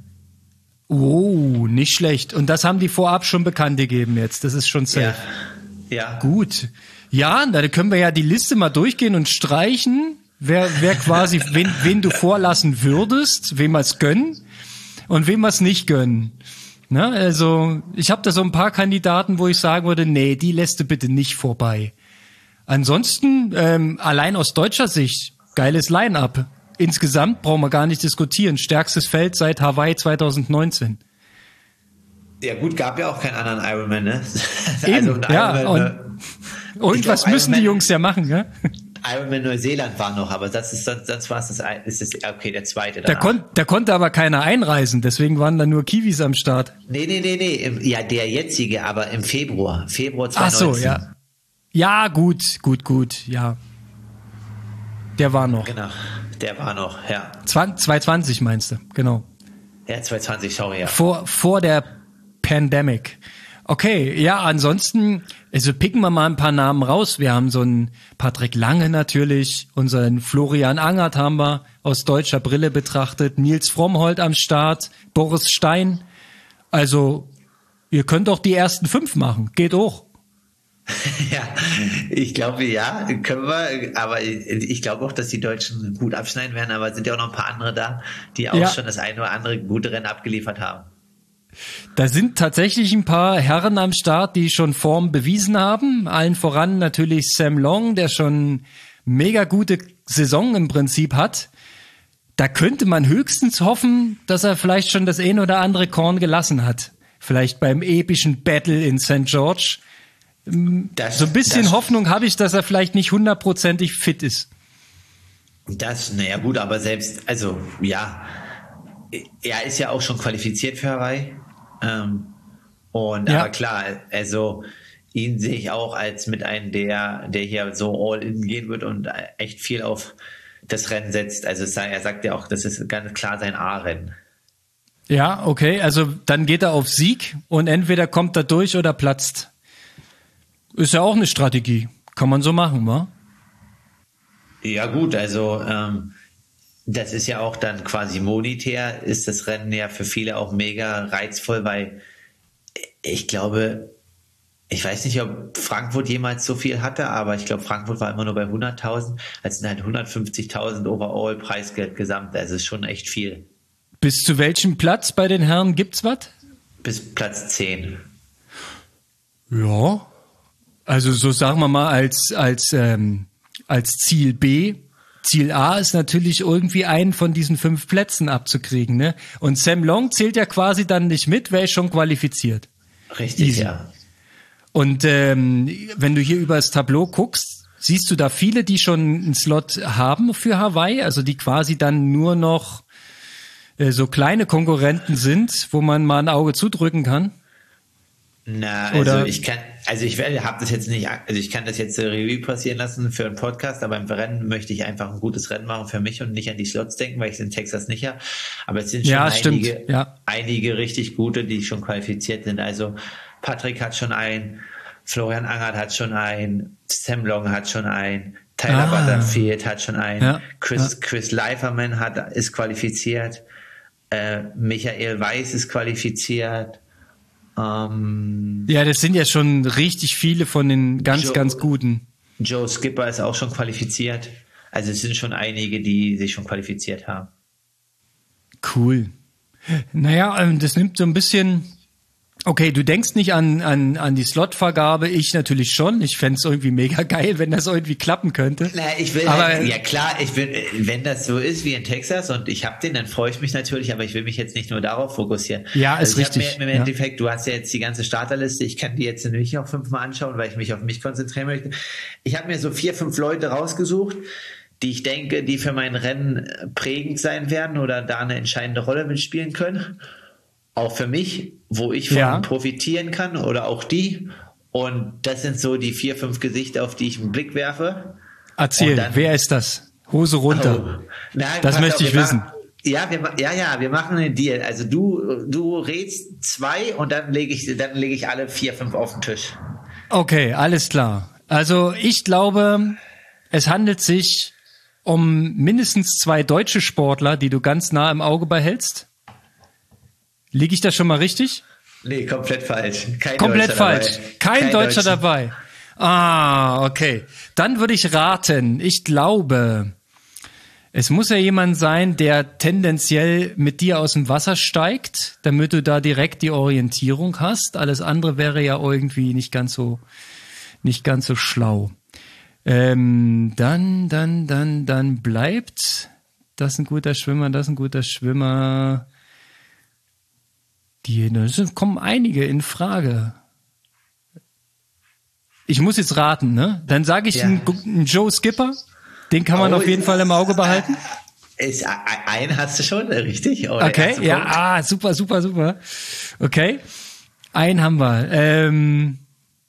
Speaker 4: Oh, nicht schlecht. Und das haben die vorab schon bekannt gegeben jetzt. Das ist schon safe.
Speaker 3: Ja. ja.
Speaker 4: Gut. Ja, da können wir ja die Liste mal durchgehen und streichen, wer, wer quasi, wen, wen du vorlassen würdest, wem wir es gönnen und wem wir es nicht gönnen. Ne? Also, ich habe da so ein paar Kandidaten, wo ich sagen würde, nee, die lässt du bitte nicht vorbei. Ansonsten, ähm, allein aus deutscher Sicht, geiles Line-Up. Insgesamt brauchen wir gar nicht diskutieren. Stärkstes Feld seit Hawaii zwanzig neunzehn.
Speaker 3: Ja gut, gab ja auch keinen anderen Ironman, ne?
Speaker 4: Eben,
Speaker 3: ein
Speaker 4: ja,
Speaker 3: Ironman,
Speaker 4: und irgendwas
Speaker 3: glaub,
Speaker 4: müssen die
Speaker 3: Ironman-
Speaker 4: Jungs ja machen, ne?
Speaker 3: Ironman Neuseeland war noch, aber das ist sonst, sonst war es das, ein- ist das, okay, der zweite
Speaker 4: Da,
Speaker 3: danach.
Speaker 4: kon da konnte aber keiner einreisen, deswegen waren da nur Kiwis am Start.
Speaker 3: Nee, nee, nee, nee, im, ja, der jetzige, aber im Februar, Februar
Speaker 4: Ach
Speaker 3: zwanzig
Speaker 4: so,
Speaker 3: neunzehn.
Speaker 4: ja. Ja, gut, gut, gut, ja. Der war noch.
Speaker 3: Genau, der war noch, ja.
Speaker 4: zwanzig zwanzig meinst du, genau.
Speaker 3: Ja, zwanzig zwanzig, sorry, ja.
Speaker 4: Vor, vor der Pandemic. Okay, ja, ansonsten, also picken wir mal ein paar Namen raus. Wir haben so einen Patrick Lange natürlich, unseren Florian Angert haben wir aus deutscher Brille betrachtet, Nils Frommholt am Start, Boris Stein. Also, ihr könnt doch die ersten fünf machen, geht auch.
Speaker 3: Ja, ich glaube, ja, können wir, aber ich glaube auch, dass die Deutschen gut abschneiden werden, aber es sind ja auch noch ein paar andere da, die auch
Speaker 4: Ja.
Speaker 3: schon das eine oder andere gute Rennen abgeliefert haben.
Speaker 4: Da sind tatsächlich ein paar Herren am Start, die schon Form bewiesen haben. Allen voran natürlich Sam Long, der schon mega gute Saison im Prinzip hat. Da könnte man höchstens hoffen, dass er vielleicht schon das ein oder andere Korn gelassen hat. Vielleicht beim epischen Battle in Sankt George.
Speaker 3: Das,
Speaker 4: So ein bisschen
Speaker 3: das,
Speaker 4: Hoffnung habe ich, dass er vielleicht nicht hundertprozentig fit ist.
Speaker 3: Das, naja, gut, aber selbst, also, ja, er ist ja auch schon qualifiziert für Hawaii. Ähm, und,
Speaker 4: Ja.
Speaker 3: aber klar, also, ihn sehe ich auch als mit einem, der, der hier so all in gehen wird und echt viel auf das Rennen setzt. Also, es sei- er sagt ja auch, das ist ganz klar sein A-Rennen.
Speaker 4: Ja, okay, also dann geht er auf Sieg und entweder kommt er durch oder platzt. Ist ja auch eine Strategie. Kann man so machen, wa?
Speaker 3: Ja gut, also ähm, das ist ja auch dann quasi monetär, ist das Rennen ja für viele auch mega reizvoll, weil ich glaube, ich weiß nicht, ob Frankfurt jemals so viel hatte, aber ich glaube, Frankfurt war immer nur bei hunderttausend. Also sind halt hundertfünfzigtausend overall Preisgeld gesamt. Das ist schon echt viel.
Speaker 4: Bis zu welchem Platz bei den Herren gibt's was?
Speaker 3: Bis Platz zehn.
Speaker 4: Ja, also so sagen wir mal als, als, ähm, als Ziel B. Ziel A ist natürlich irgendwie einen von diesen fünf Plätzen abzukriegen, ne? Und Sam Long zählt ja quasi dann nicht mit, wäre schon qualifiziert.
Speaker 3: Richtig,
Speaker 4: Easy.
Speaker 3: ja.
Speaker 4: Und ähm, wenn du hier über das Tableau guckst, siehst du da viele, die schon einen Slot haben für Hawaii, also die quasi dann nur noch äh, so kleine Konkurrenten sind, wo man mal ein Auge zudrücken kann?
Speaker 3: Na, also
Speaker 4: Oder?
Speaker 3: ich kann, also ich werde, habe das jetzt nicht, also ich kann das jetzt Revue passieren lassen für einen Podcast, aber im Rennen möchte ich einfach ein gutes Rennen machen für mich und nicht an die Slots denken, weil ich es in Texas nicht habe. Aber es sind schon
Speaker 4: Ja,
Speaker 3: einige,
Speaker 4: stimmt. Ja.
Speaker 3: einige richtig gute, die schon qualifiziert sind. Also Patrick hat schon einen, Florian Angert hat schon einen, Sam Long hat schon einen, Tyler
Speaker 4: Ah.
Speaker 3: Butterfield hat schon einen,
Speaker 4: Ja,
Speaker 3: Chris,
Speaker 4: ja.
Speaker 3: Chris Leiferman hat, ist qualifiziert, äh, Michael Weiß ist qualifiziert, ähm,
Speaker 4: Ja, das sind ja schon richtig viele von den ganz,
Speaker 3: Joe-
Speaker 4: ganz guten.
Speaker 3: Joe Skipper ist auch schon qualifiziert. Also es sind schon einige, die sich schon qualifiziert haben.
Speaker 4: Cool. Naja, ähm, das nimmt so ein bisschen. Okay, du denkst nicht an, an, an die Slotvergabe, ich natürlich schon. Ich fänd's irgendwie mega geil, wenn das irgendwie klappen könnte.
Speaker 3: Na, ich will
Speaker 4: Aber-
Speaker 3: halt, ja klar, ich will, wenn das so ist wie in Texas und ich habe den, dann freue ich mich natürlich, aber ich will mich jetzt nicht nur darauf fokussieren.
Speaker 4: Ja, ist
Speaker 3: also ich hab
Speaker 4: richtig,
Speaker 3: Mir, Im
Speaker 4: ja.
Speaker 3: Endeffekt, du hast ja jetzt die ganze Starterliste, ich kann die jetzt nämlich noch fünfmal anschauen, weil ich mich auf mich konzentrieren möchte. Ich habe mir so vier, fünf Leute rausgesucht, die ich denke, die für mein Rennen prägend sein werden oder da eine entscheidende Rolle mitspielen können. Auch für mich, wo ich von
Speaker 4: Ja.
Speaker 3: profitieren kann oder auch die. Und das sind so die vier, fünf Gesichter, auf die ich einen Blick werfe.
Speaker 4: Erzähl,
Speaker 3: Und dann-
Speaker 4: wer ist das? Hose runter.
Speaker 3: Oh. Nein,
Speaker 4: Das
Speaker 3: pass
Speaker 4: möchte
Speaker 3: auf,
Speaker 4: ich
Speaker 3: wir
Speaker 4: wissen.
Speaker 3: Machen, ja, wir, ma- ja, ja, wir machen einen Deal. Also du, du rätst zwei und dann lege ich, dann lege ich alle vier, fünf auf den Tisch.
Speaker 4: Okay, alles klar. Also ich glaube, es handelt sich um mindestens zwei deutsche Sportler, die du ganz nah im Auge behältst. Liege ich da schon mal richtig?
Speaker 3: Nee, komplett falsch. Kein
Speaker 4: Komplett
Speaker 3: Deutscher
Speaker 4: falsch.
Speaker 3: dabei.
Speaker 4: Kein, Deutscher
Speaker 3: Deutscher.
Speaker 4: dabei. Ah, okay. Dann würde ich raten. Ich glaube, es muss ja jemand sein, der tendenziell mit dir aus dem Wasser steigt, damit du da direkt die Orientierung hast. Alles andere wäre ja irgendwie nicht ganz so, nicht ganz so schlau. Ähm, dann, dann, dann, dann bleibt, das ist ein guter Schwimmer, das ist ein guter Schwimmer. Die, da sind- kommen einige in Frage. Ich muss jetzt raten, ne? Dann sage ich
Speaker 3: Ja.
Speaker 4: einen, einen Joe Skipper. Den kann man
Speaker 3: Oh,
Speaker 4: auf jeden Fall im Auge behalten.
Speaker 3: Ist, einen hast du schon, richtig? Oh, der
Speaker 4: Okay,
Speaker 3: erste
Speaker 4: ja,
Speaker 3: Punkt.
Speaker 4: ah, super, super, super. Okay, einen haben wir. Ähm,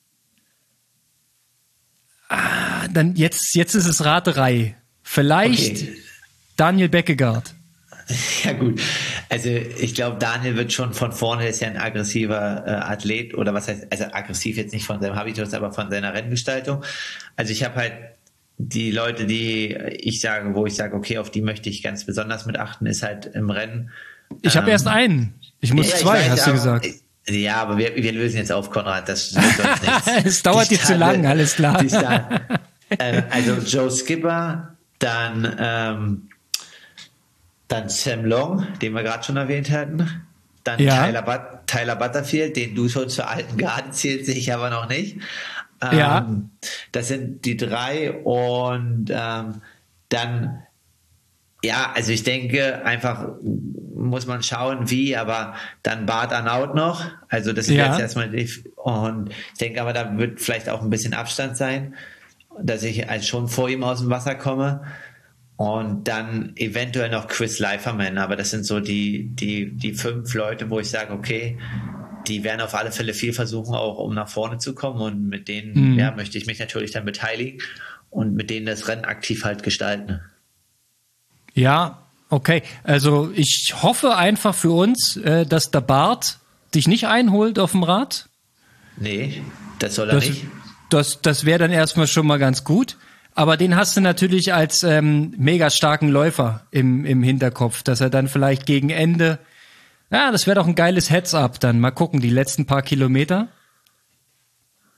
Speaker 4: ah, dann jetzt, jetzt ist es Raterei. Vielleicht
Speaker 3: Okay.
Speaker 4: Daniel Beckegaard.
Speaker 3: Ja gut, also ich glaube, Daniel wird schon von vorne, der ist ja ein aggressiver äh, Athlet oder was heißt, also aggressiv jetzt nicht von seinem Habitus, aber von seiner Renngestaltung. Also ich habe halt die Leute, die ich sage, wo ich sage, okay, auf die möchte ich ganz besonders mit achten, ist halt im Rennen.
Speaker 4: Ich habe
Speaker 3: Ähm,
Speaker 4: erst einen. Ich muss
Speaker 3: ja, ich
Speaker 4: zwei,
Speaker 3: weiß,
Speaker 4: hast du
Speaker 3: aber-
Speaker 4: gesagt.
Speaker 3: Ja, aber wir, wir lösen jetzt auf, Konrad, das wird sonst nichts.
Speaker 4: Es dauert
Speaker 3: Die
Speaker 4: dir zu
Speaker 3: Starte-
Speaker 4: lang, alles klar.
Speaker 3: die Starte- äh, also Joe Skipper, dann ähm, dann Sam Long, den wir gerade schon erwähnt hatten, dann
Speaker 4: Ja.
Speaker 3: Tyler, But- Tyler Butterfield, den du schon zur alten Garde zählst, ich aber noch nicht. Ähm,
Speaker 4: Ja.
Speaker 3: Das sind die drei und ähm, dann ja, also ich denke, einfach muss man schauen, wie, aber dann Bart Arnaut noch. Also das ist
Speaker 4: Ja.
Speaker 3: jetzt erstmal die, und ich denke aber, da wird vielleicht auch ein bisschen Abstand sein, dass ich als schon vor ihm aus dem Wasser komme. Und dann eventuell noch Chris Leiferman, aber das sind so die, die, die fünf Leute, wo ich sage, okay, die werden auf alle Fälle viel versuchen, auch um nach vorne zu kommen. Und mit denen,
Speaker 4: Mhm.
Speaker 3: ja, möchte ich mich natürlich dann beteiligen und mit denen das Rennen aktiv halt gestalten.
Speaker 4: Ja, okay. Also ich hoffe einfach für uns, äh, dass der Bart dich nicht einholt auf dem Rad.
Speaker 3: Nee, das soll er
Speaker 4: Das,
Speaker 3: nicht.
Speaker 4: das, das wäre dann erstmal schon mal ganz gut. Aber den hast du natürlich als ähm, mega starken Läufer im, im Hinterkopf, dass er dann vielleicht gegen Ende, ja, das wäre doch ein geiles Heads-up dann. Mal gucken, die letzten paar Kilometer.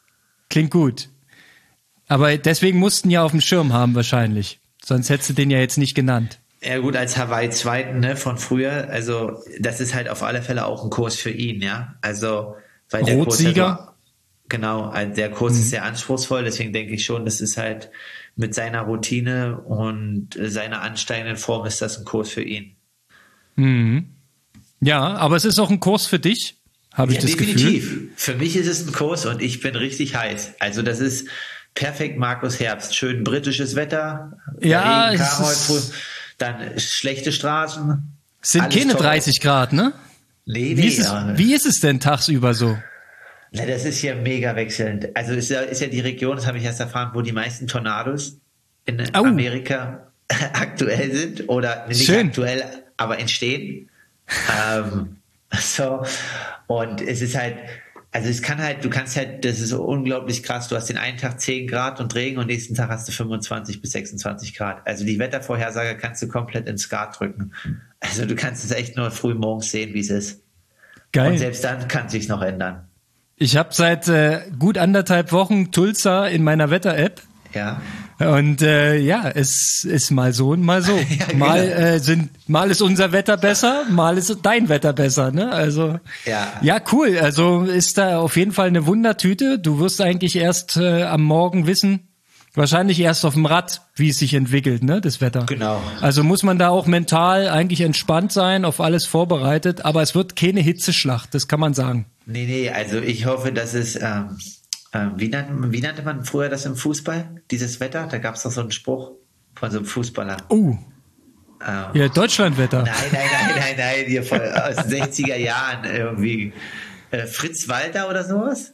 Speaker 4: Klingt gut. Aber deswegen mussten ja auf dem Schirm haben wahrscheinlich. Sonst hättest du den ja jetzt nicht genannt.
Speaker 3: Ja gut, als Hawaii-Zweiten, ne, von früher, also das ist halt auf alle Fälle auch ein Kurs für ihn, ja. Also, weil der
Speaker 4: Rotsieger?
Speaker 3: Kurs, genau, der Kurs mhm. ist sehr anspruchsvoll, deswegen denke ich schon, das ist halt mit seiner Routine und seiner ansteigenden Form ist das ein Kurs für ihn.
Speaker 4: Mhm. Ja, aber es ist auch ein Kurs für dich, habe ich
Speaker 3: ja,
Speaker 4: das
Speaker 3: definitiv.
Speaker 4: Gefühl.
Speaker 3: Für mich ist es ein Kurs und ich bin richtig heiß. Also das ist perfekt Markus Herbst. Schön britisches Wetter.
Speaker 4: Ja,
Speaker 3: Regen
Speaker 4: es
Speaker 3: kam heute
Speaker 4: ist-
Speaker 3: früh, dann schlechte Straßen.
Speaker 4: Sind
Speaker 3: alles
Speaker 4: keine
Speaker 3: top.
Speaker 4: dreißig Grad, ne?
Speaker 3: Nee,
Speaker 4: Wie
Speaker 3: nee.
Speaker 4: ist, es,
Speaker 3: ja.
Speaker 4: wie ist es denn tagsüber so?
Speaker 3: Na, das ist ja mega wechselnd. Also ist ja, ist ja die Region, das habe ich erst erfahren, wo die meisten Tornados in
Speaker 4: Au.
Speaker 3: Amerika aktuell sind oder nicht
Speaker 4: Schön.
Speaker 3: aktuell, aber entstehen. ähm, so. Und es ist halt, also es kann halt, du kannst halt, das ist so unglaublich krass, du hast den einen Tag zehn Grad und Regen und nächsten Tag hast du fünfundzwanzig bis sechsundzwanzig Grad. Also die Wettervorhersage kannst du komplett ins Skat drücken. Also du kannst es echt nur früh morgens sehen, wie es ist.
Speaker 4: Geil.
Speaker 3: Und selbst dann kann es sich noch ändern.
Speaker 4: Ich habe seit äh, gut anderthalb Wochen Tulsa in meiner Wetter-App.
Speaker 3: Ja.
Speaker 4: Und äh, ja, es ist mal so und mal so.
Speaker 3: Ja, genau.
Speaker 4: Mal äh, sind, mal ist unser Wetter besser, mal ist dein Wetter besser. Ne? Also
Speaker 3: Ja.
Speaker 4: ja, cool. Also ist da auf jeden Fall eine Wundertüte. Du wirst eigentlich erst äh, am Morgen wissen, wahrscheinlich erst auf dem Rad, wie es sich entwickelt, ne, das Wetter.
Speaker 3: Genau.
Speaker 4: Also muss man da auch mental eigentlich entspannt sein, auf alles vorbereitet. Aber es wird keine Hitzeschlacht, das kann man sagen.
Speaker 3: Nee, nee, also ich hoffe, dass es, ähm, ähm, wie, nannte, wie nannte man früher das im Fußball, dieses Wetter? Da gab es doch so einen Spruch von so einem Fußballer.
Speaker 4: Oh,
Speaker 3: Ähm,
Speaker 4: ja, Deutschlandwetter.
Speaker 3: Nein, nein, nein, nein, nein, hier von, aus den sechziger Jahren irgendwie. Äh, Fritz Walter oder sowas?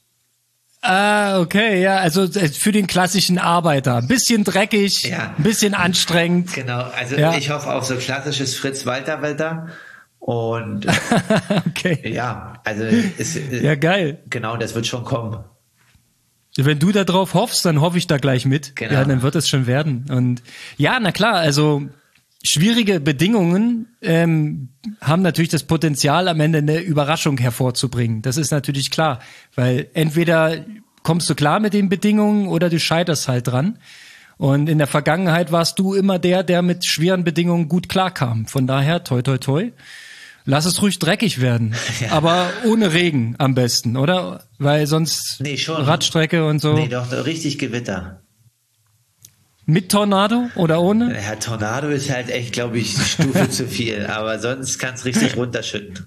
Speaker 4: Ah, okay, ja, also äh, für den klassischen Arbeiter. Ein bisschen dreckig,
Speaker 3: Ja.
Speaker 4: ein bisschen anstrengend.
Speaker 3: Genau, also
Speaker 4: Ja.
Speaker 3: ich hoffe auf so klassisches Fritz Walter Wetter. Und
Speaker 4: Okay.
Speaker 3: ja, also es,
Speaker 4: Ja, geil.
Speaker 3: genau, das wird schon kommen.
Speaker 4: Wenn du da drauf hoffst, dann hoffe ich da gleich mit.
Speaker 3: Genau.
Speaker 4: Ja, dann wird es schon werden. Und ja, na klar, also schwierige Bedingungen ähm, haben natürlich das Potenzial, am Ende eine Überraschung hervorzubringen. Das ist natürlich klar, weil entweder kommst du klar mit den Bedingungen oder du scheiterst halt dran. Und in der Vergangenheit warst du immer der, der mit schweren Bedingungen gut klarkam. Von daher, toi, toi, toi. Lass es ruhig dreckig werden,
Speaker 3: Ja.
Speaker 4: aber ohne Regen am besten, oder? Weil sonst
Speaker 3: Nee, schon.
Speaker 4: Radstrecke und so.
Speaker 3: Nee, doch, richtig Gewitter.
Speaker 4: Mit Tornado oder ohne?
Speaker 3: Ja, Tornado ist halt echt, glaube ich, Stufe zu viel, aber sonst kann es richtig runterschütten.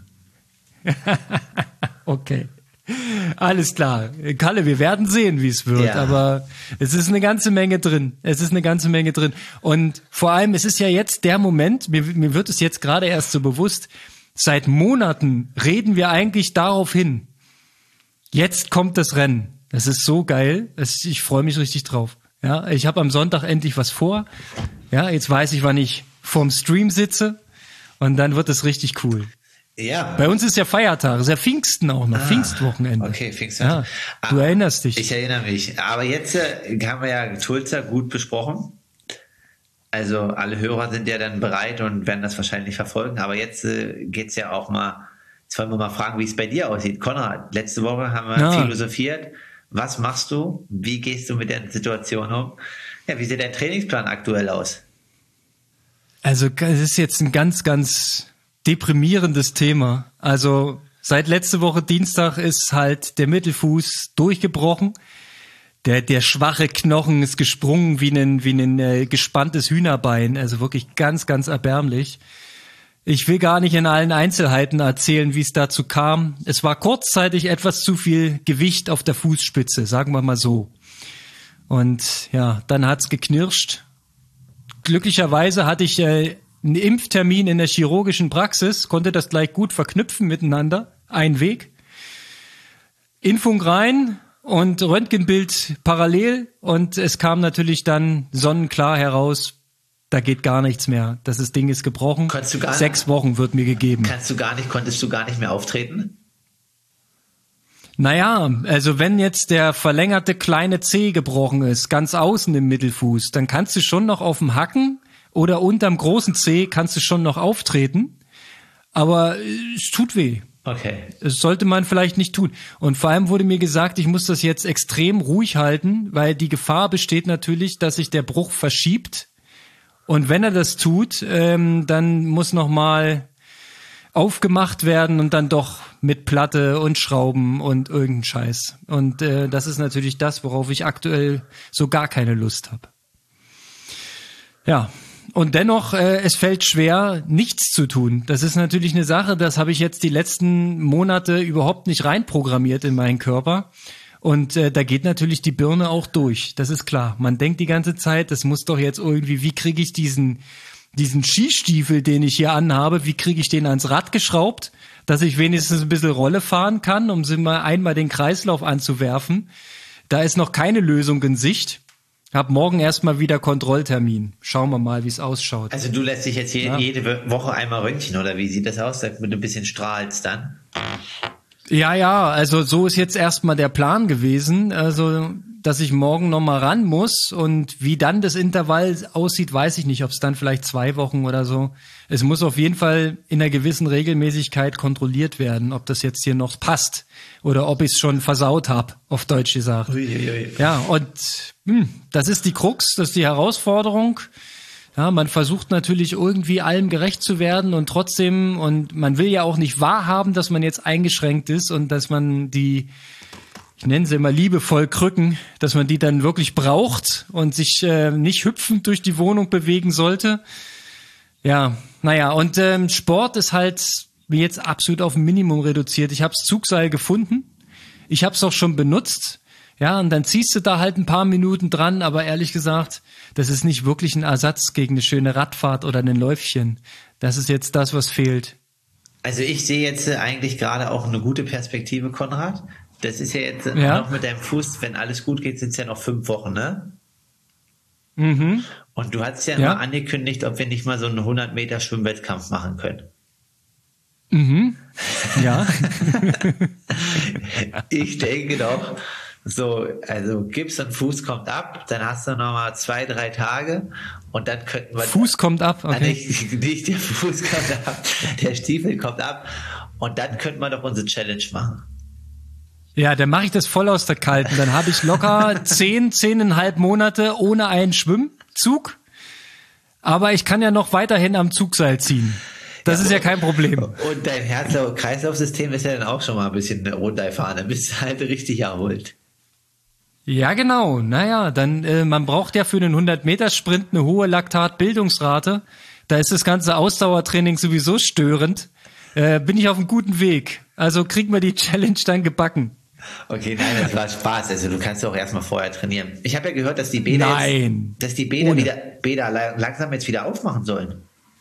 Speaker 4: Okay. Alles klar. Kalle, wir werden sehen, wie es wird,
Speaker 3: Ja.
Speaker 4: aber es ist eine ganze Menge drin. Es ist eine ganze Menge drin. Und vor allem, es ist ja jetzt der Moment, mir, mir wird es jetzt gerade erst so bewusst, seit Monaten reden wir eigentlich darauf hin. Jetzt kommt das Rennen. Das ist so geil. Das, ich freue mich richtig drauf. Ja, ich habe am Sonntag endlich was vor. Ja, jetzt weiß ich, wann ich vorm Stream sitze. Und dann wird es richtig cool.
Speaker 3: Ja.
Speaker 4: Bei uns ist ja Feiertag, ist ja Pfingsten auch noch,
Speaker 3: Ah,
Speaker 4: Pfingstwochenende.
Speaker 3: Okay, Pfingsten.
Speaker 4: Ja, du
Speaker 3: Ah,
Speaker 4: erinnerst dich.
Speaker 3: Ich erinnere mich. Aber jetzt äh, haben wir ja Tulsa gut besprochen. Also alle Hörer sind ja dann bereit und werden das wahrscheinlich verfolgen. Aber jetzt äh, geht's ja auch mal, jetzt wollen wir mal fragen, wie es bei dir aussieht. Konrad, letzte Woche haben wir
Speaker 4: Ja.
Speaker 3: philosophiert. Was machst du? Wie gehst du mit der Situation um? Ja, wie sieht dein Trainingsplan aktuell aus?
Speaker 4: Also es ist jetzt ein ganz, ganz deprimierendes Thema. Also seit letzte Woche Dienstag ist halt der Mittelfuß durchgebrochen. Der, der schwache Knochen ist gesprungen wie ein, wie ein äh, gespanntes Hühnerbein. Also wirklich ganz, ganz erbärmlich. Ich will gar nicht in allen Einzelheiten erzählen, wie es dazu kam. Es war kurzzeitig etwas zu viel Gewicht auf der Fußspitze, sagen wir mal so. Und ja, dann hat's geknirscht. Glücklicherweise hatte ich äh, einen Impftermin in der chirurgischen Praxis, konnte das gleich gut verknüpfen miteinander. Ein Weg. Impfung rein und Röntgenbild parallel. Und es kam natürlich dann sonnenklar heraus, da geht gar nichts mehr. Das ist, Ding ist gebrochen.
Speaker 3: Kannst du gar nicht-
Speaker 4: Sechs Wochen wird mir gegeben.
Speaker 3: Kannst du gar nicht, konntest du gar nicht mehr auftreten?
Speaker 4: Naja, also wenn jetzt der verlängerte kleine Zeh gebrochen ist, ganz außen im Mittelfuß, dann kannst du schon noch auf dem Hacken oder unterm großen Zeh kannst du schon noch auftreten. Aber äh, es tut weh.
Speaker 3: Okay.
Speaker 4: Das sollte man vielleicht nicht tun. Und vor allem wurde mir gesagt, ich muss das jetzt extrem ruhig halten, weil die Gefahr besteht natürlich, dass sich der Bruch verschiebt. Und wenn er das tut, ähm, dann muss nochmal aufgemacht werden und dann doch mit Platte und Schrauben und irgendein Scheiß. Und äh, das ist natürlich das, worauf ich aktuell so gar keine Lust habe. Ja. Und dennoch, äh, es fällt schwer, nichts zu tun. Das ist natürlich eine Sache, das habe ich jetzt die letzten Monate überhaupt nicht reinprogrammiert in meinen Körper. Und äh, da geht natürlich die Birne auch durch, das ist klar. Man denkt die ganze Zeit, das muss doch jetzt irgendwie, wie kriege ich diesen diesen Skistiefel, den ich hier anhabe, wie kriege ich den ans Rad geschraubt, dass ich wenigstens ein bisschen Rolle fahren kann, um sie mal einmal den Kreislauf anzuwerfen. Da ist noch keine Lösung in Sicht. Hab morgen erstmal wieder Kontrolltermin. Schauen wir mal, wie es ausschaut.
Speaker 3: Also du lässt dich jetzt je,
Speaker 4: ja.
Speaker 3: jede Woche einmal röntgen, oder wie sieht das aus, damit du ein bisschen strahlst dann?
Speaker 4: Ja, ja, also so ist jetzt erstmal der Plan gewesen, also dass ich morgen nochmal ran muss, und wie dann das Intervall aussieht, weiß ich nicht, ob es dann vielleicht zwei Wochen oder so. Es muss auf jeden Fall in einer gewissen Regelmäßigkeit kontrolliert werden, ob das jetzt hier noch passt oder ob ich es schon versaut habe, auf Deutsch gesagt.
Speaker 3: Uiuiui.
Speaker 4: Ja, und hm, das ist die Krux, das ist die Herausforderung. Ja, man versucht natürlich irgendwie allem gerecht zu werden und trotzdem, und man will ja auch nicht wahrhaben, dass man jetzt eingeschränkt ist und dass man die, ich nenne sie immer liebevoll Krücken, dass man die dann wirklich braucht und sich äh, nicht hüpfend durch die Wohnung bewegen sollte. Ja, naja, und ähm, Sport ist halt wie jetzt absolut auf ein Minimum reduziert. Ich habe das Zugseil gefunden, ich habe es auch schon benutzt. Ja, und dann ziehst du da halt ein paar Minuten dran, aber ehrlich gesagt, das ist nicht wirklich ein Ersatz gegen eine schöne Radfahrt oder ein Läufchen. Das ist jetzt das, was fehlt.
Speaker 3: Also ich sehe jetzt eigentlich gerade auch eine gute Perspektive, Konrad. Das ist ja jetzt
Speaker 4: ja.
Speaker 3: noch mit deinem Fuß, wenn alles gut geht, sind es ja noch fünf Wochen, ne?
Speaker 4: Mhm.
Speaker 3: Und du hast ja,
Speaker 4: ja
Speaker 3: mal angekündigt, ob wir nicht mal so einen hundert Meter Schwimmwettkampf machen können.
Speaker 4: Mhm. Ja.
Speaker 3: Ich denke doch, so, also Gips und Fuß kommt ab, dann hast du noch mal zwei, drei Tage und dann könnten wir...
Speaker 4: Fuß kommt ab, okay.
Speaker 3: Nicht, nicht der Fuß kommt ab, der Stiefel kommt ab und dann könnten wir doch unsere Challenge machen.
Speaker 4: Ja, dann mache ich das voll aus der Kalten. Dann habe ich locker zehn, zehneinhalb Monate ohne einen Schwimmzug, aber ich kann ja noch weiterhin am Zugseil ziehen. Das ja, ist ja kein Problem.
Speaker 3: Und dein Herz-Kreislauf-System ist ja dann auch schon mal ein bisschen runtergefahren, dann bist du halt richtig erholt.
Speaker 4: Ja, genau. Naja, dann, äh, man braucht ja für einen hundert-Meter-Sprint eine hohe Laktatbildungsrate. Da ist das ganze Ausdauertraining sowieso störend. Äh, bin ich auf einem guten Weg. Also kriegen wir die Challenge dann gebacken.
Speaker 3: Okay, nein, das war Spaß. Also du kannst auch erstmal vorher trainieren. Ich habe ja gehört, dass die Bäder,
Speaker 4: nein.
Speaker 3: Jetzt, dass die Bäder, wieder, Bäder langsam jetzt wieder aufmachen sollen.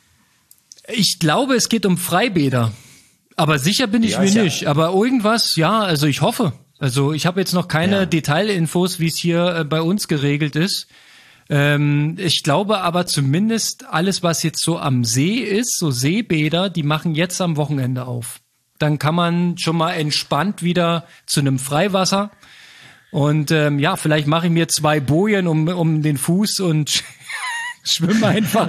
Speaker 4: Ich glaube, es geht um Freibäder. Aber sicher bin ich
Speaker 3: ja,
Speaker 4: mir
Speaker 3: ja.
Speaker 4: nicht. Aber irgendwas, ja, also ich hoffe. Also ich habe jetzt noch keine ja. Detailinfos, wie es hier äh, bei uns geregelt ist. Ähm, ich glaube aber zumindest alles, was jetzt so am See ist, so Seebäder, die machen jetzt am Wochenende auf. Dann kann man schon mal entspannt wieder zu einem Freiwasser. Und ähm, ja, vielleicht mache ich mir zwei Bojen um, um den Fuß und schwimme einfach.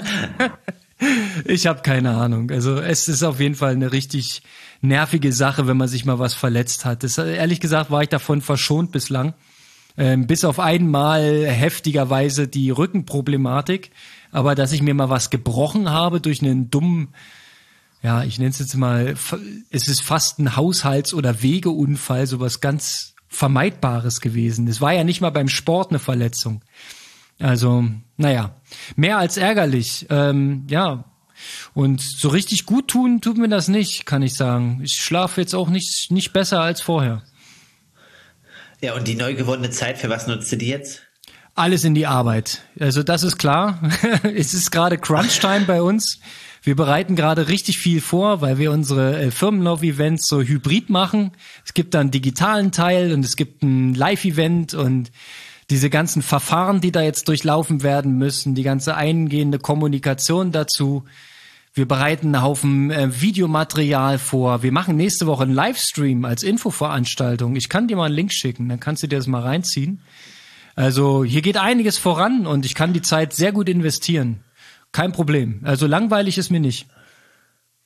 Speaker 4: Ich habe keine Ahnung. Also es ist auf jeden Fall eine richtig nervige Sache, wenn man sich mal was verletzt hat. Das, ehrlich gesagt war ich davon verschont bislang. Ähm, bis auf einmal heftigerweise die Rückenproblematik. Aber dass ich mir mal was gebrochen habe durch einen dummen, ja, ich nenne es jetzt mal, es ist fast ein Haushalts- oder Wegeunfall, sowas ganz Vermeidbares gewesen. Es war ja nicht mal beim Sport eine Verletzung. Also, naja, mehr als ärgerlich. Ähm, ja, und so richtig gut tun tut mir das nicht, kann ich sagen. Ich schlafe jetzt auch nicht, nicht besser als vorher.
Speaker 3: Ja, und die neu gewonnene Zeit, für was nutzt du die jetzt?
Speaker 4: Alles in die Arbeit. Also das ist klar. Es ist gerade Crunch-Time bei uns. Wir bereiten gerade richtig viel vor, weil wir unsere äh, Firmenlauf-Events so hybrid machen. Es gibt dann einen digitalen Teil und es gibt ein Live-Event und diese ganzen Verfahren, die da jetzt durchlaufen werden müssen, die ganze eingehende Kommunikation dazu. Wir bereiten einen Haufen äh, Videomaterial vor. Wir machen nächste Woche einen Livestream als Infoveranstaltung. Ich kann dir mal einen Link schicken, dann kannst du dir das mal reinziehen. Also hier geht einiges voran und ich kann die Zeit sehr gut investieren. Kein Problem. Also langweilig ist mir nicht.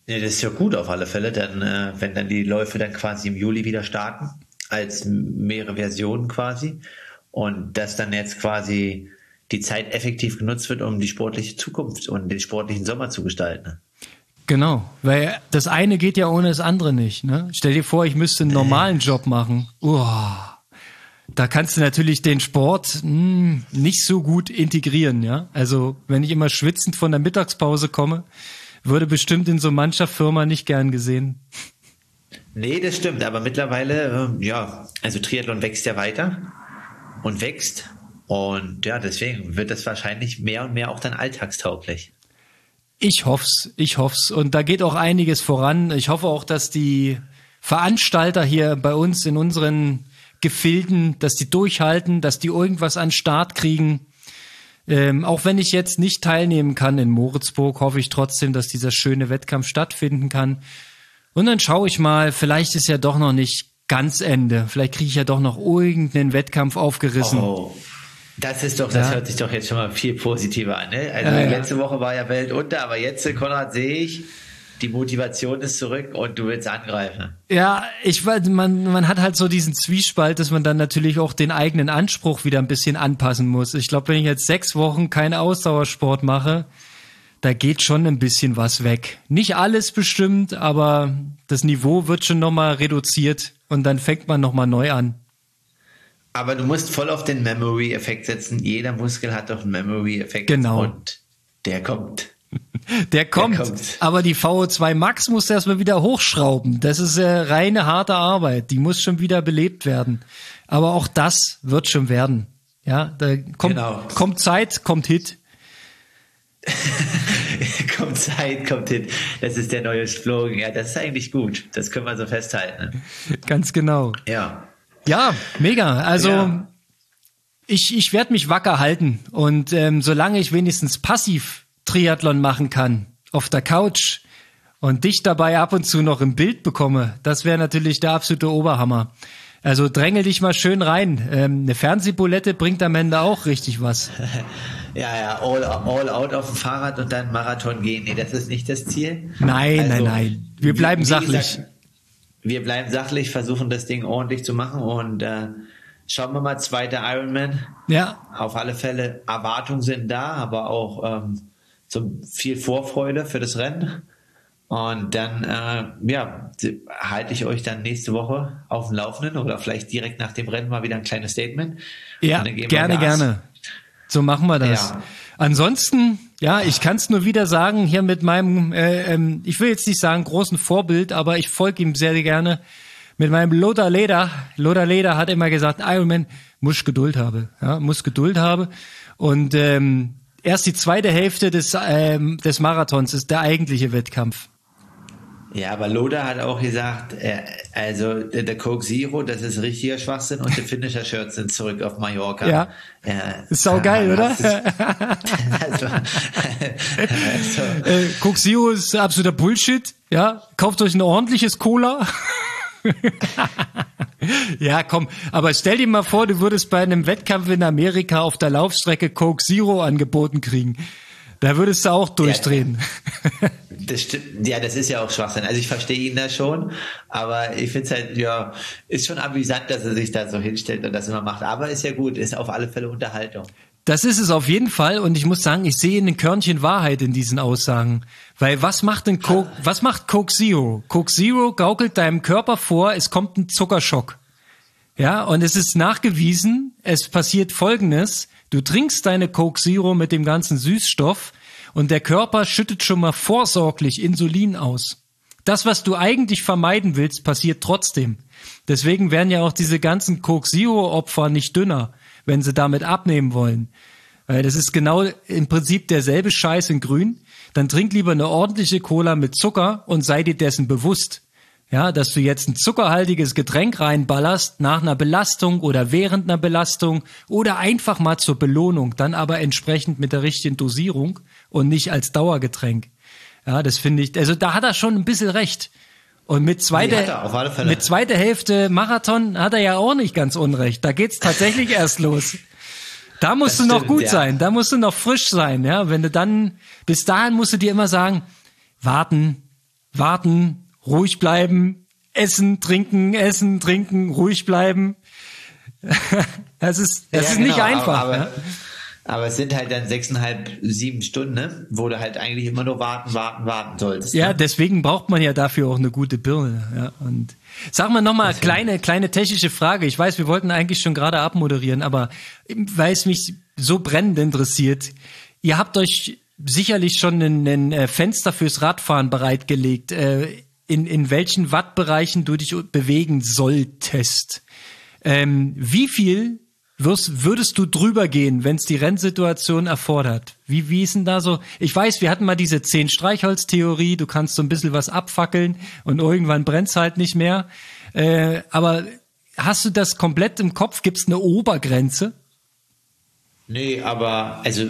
Speaker 3: Ja, das ist ja gut auf alle Fälle, dann, äh, wenn dann die Läufe dann quasi im Juli wieder starten, als mehrere Versionen quasi. Und dass dann jetzt quasi die Zeit effektiv genutzt wird, um die sportliche Zukunft und den sportlichen Sommer zu gestalten.
Speaker 4: Genau, weil das eine geht ja ohne das andere nicht. Ne? Stell dir vor, ich müsste einen normalen Job machen. Uah. Da kannst du natürlich den Sport mh, nicht so gut integrieren. Ja, also wenn ich immer schwitzend von der Mittagspause komme, würde bestimmt in so mancher Firma nicht gern gesehen.
Speaker 3: Nee, das stimmt, aber mittlerweile, äh, ja, also Triathlon wächst ja weiter und wächst. Und ja, deswegen wird das wahrscheinlich mehr und mehr auch dann alltagstauglich.
Speaker 4: Ich hoff's, ich hoff's. Und da geht auch einiges voran. Ich hoffe auch, dass die Veranstalter hier bei uns in unseren Gefilden, dass die durchhalten, dass die irgendwas an den Start kriegen. Ähm, auch wenn ich jetzt nicht teilnehmen kann in Moritzburg, hoffe ich trotzdem, dass dieser schöne Wettkampf stattfinden kann. Und dann schaue ich mal, vielleicht ist ja doch noch nicht ganz Ende. Vielleicht kriege ich ja doch noch irgendeinen Wettkampf aufgerissen.
Speaker 3: Oh, das ist doch, das
Speaker 4: ja.
Speaker 3: hört sich doch jetzt schon mal viel positiver an. Ne? Also
Speaker 4: ja, ja.
Speaker 3: letzte Woche war ja Welt unter, aber jetzt, Konrad, sehe ich, die Motivation ist zurück und du willst angreifen.
Speaker 4: Ja, ich weiß, man, man hat halt so diesen Zwiespalt, dass man dann natürlich auch den eigenen Anspruch wieder ein bisschen anpassen muss. Ich glaube, wenn ich jetzt sechs Wochen keinen Ausdauersport mache, da geht schon ein bisschen was weg. Nicht alles bestimmt, aber das Niveau wird schon nochmal reduziert und dann fängt man nochmal neu an.
Speaker 3: Aber du musst voll auf den Memory-Effekt setzen. Jeder Muskel hat doch einen Memory-Effekt.
Speaker 4: Genau.
Speaker 3: Und der kommt.
Speaker 4: Der kommt,
Speaker 3: Der kommt.
Speaker 4: Aber die V O zwei Max muss erstmal wieder hochschrauben. Das ist äh, reine harte Arbeit. Die muss schon wieder belebt werden. Aber auch das wird schon werden. Ja, da kommt,
Speaker 3: Genau.
Speaker 4: kommt Zeit, kommt Hit.
Speaker 3: Kommt Zeit, kommt Hit. Das ist der neue Slogan. Ja, das ist eigentlich gut. Das können wir so festhalten.
Speaker 4: Ganz genau.
Speaker 3: Ja.
Speaker 4: Ja, mega. Also
Speaker 3: Ja.
Speaker 4: ich, ich werde mich wacker halten. Und ähm, solange ich wenigstens passiv Triathlon machen kann, auf der Couch und dich dabei ab und zu noch im Bild bekomme, das wäre natürlich der absolute Oberhammer. Also drängel dich mal schön rein. Ähm, eine Fernsehbulette bringt am Ende auch richtig was.
Speaker 3: Ja, ja, all, all out auf dem Fahrrad und dann Marathon gehen. Nee, das ist nicht das Ziel.
Speaker 4: Nein,
Speaker 3: Also,
Speaker 4: nein, nein. Wir bleiben
Speaker 3: wie, wie
Speaker 4: sachlich.
Speaker 3: Gesagt, wir bleiben sachlich, versuchen das Ding ordentlich zu machen und äh, schauen wir mal, zweiter Ironman.
Speaker 4: Ja,
Speaker 3: Auf alle Fälle, Erwartungen sind da, aber auch ähm, so viel Vorfreude für das Rennen. Und dann, äh, ja, halte ich euch dann nächste Woche auf dem Laufenden oder vielleicht direkt nach dem Rennen mal wieder ein kleines Statement.
Speaker 4: ja,
Speaker 3: Und dann geben wir
Speaker 4: gerne,
Speaker 3: Gas.
Speaker 4: gerne. So machen wir das.
Speaker 3: Ja.
Speaker 4: Ansonsten, ja, ich kann es nur wieder sagen, hier mit meinem, äh, ähm, ich will jetzt nicht sagen großen Vorbild, aber ich folge ihm sehr gerne. Mit meinem Lothar Leder. Lothar Leder hat immer gesagt, Ironman, muss Geduld haben. Ja, muss Geduld haben. Und ähm, erst die zweite Hälfte des, ähm, des Marathons ist der eigentliche Wettkampf.
Speaker 3: Ja, aber Loda hat auch gesagt, äh, also der, der Coke Zero, das ist richtiger Schwachsinn und die Finisher-Shirts sind zurück auf Mallorca.
Speaker 4: Ja,
Speaker 3: ja
Speaker 4: ist saugeil, oder?
Speaker 3: Das ist, das war, also,
Speaker 4: äh, Coke Zero ist absoluter Bullshit. Ja, kauft euch ein ordentliches Cola. Ja, komm, aber stell dir mal vor, du würdest bei einem Wettkampf in Amerika auf der Laufstrecke Coke Zero angeboten kriegen. Da würdest du auch durchdrehen.
Speaker 3: Ja, das stimmt. Ja, das ist ja auch Schwachsinn. Also ich verstehe ihn da schon, aber ich finde es halt, ja, ist schon amüsant, dass er sich da so hinstellt und das immer macht. Aber ist ja gut, ist auf alle Fälle Unterhaltung.
Speaker 4: Das ist es auf jeden Fall und ich muss sagen, ich sehe ein Körnchen Wahrheit in diesen Aussagen. Weil was macht denn Coke, was macht Coke Zero? Coke Zero gaukelt deinem Körper vor, es kommt ein Zuckerschock. Ja, und es ist nachgewiesen, es passiert Folgendes: Du trinkst deine Coke Zero mit dem ganzen Süßstoff und der Körper schüttet schon mal vorsorglich Insulin aus. Das, was du eigentlich vermeiden willst, passiert trotzdem. Deswegen werden ja auch diese ganzen Coke Zero Opfer nicht dünner, wenn sie damit abnehmen wollen. Weil das ist genau im Prinzip derselbe Scheiß in Grün. Dann trink lieber eine ordentliche Cola mit Zucker und sei dir dessen bewusst. Ja, dass du jetzt ein zuckerhaltiges Getränk reinballerst nach einer Belastung oder während einer Belastung oder einfach mal zur Belohnung, dann aber entsprechend mit der richtigen Dosierung und nicht als Dauergetränk. Ja, das finde ich, also da hat er schon ein bisschen recht. Und mit zweiter,
Speaker 3: Nee, hat er, auf alle Fälle.
Speaker 4: mit zweiter Hälfte Marathon hat er ja auch nicht ganz unrecht. Da geht's tatsächlich erst los. Da musst
Speaker 3: Das
Speaker 4: du noch
Speaker 3: stimmt,
Speaker 4: gut
Speaker 3: ja.
Speaker 4: sein, da musst du noch frisch sein, ja. Wenn du dann, bis dahin musst du dir immer sagen, warten, warten, ruhig bleiben, essen, trinken, essen, trinken, ruhig bleiben. Das ist, das
Speaker 3: ja,
Speaker 4: ist
Speaker 3: genau,
Speaker 4: nicht einfach.
Speaker 3: Aber,
Speaker 4: ja?
Speaker 3: aber es sind halt dann sechseinhalb, sieben Stunden, ne? Wo du halt eigentlich immer nur warten, warten, warten solltest.
Speaker 4: Ja,
Speaker 3: ne?
Speaker 4: deswegen braucht man ja dafür auch eine gute Birne. Ja, und sag mal nochmal, kleine, kleine technische Frage. Ich weiß, wir wollten eigentlich schon gerade abmoderieren, aber weil es mich so brennend interessiert, ihr habt euch sicherlich schon ein, ein Fenster fürs Radfahren bereitgelegt, in, in welchen Wattbereichen du dich bewegen solltest. Ähm, wie viel wirst, würdest du drüber gehen, wenn es die Rennsituation erfordert? Wie, wie ist denn da so? Ich weiß, wir hatten mal diese zehn-Streichholz-Theorie, du kannst so ein bisschen was abfackeln und irgendwann brennt's halt nicht mehr. Äh, aber hast du das komplett im Kopf? Gibt's eine Obergrenze?
Speaker 3: Nee, aber also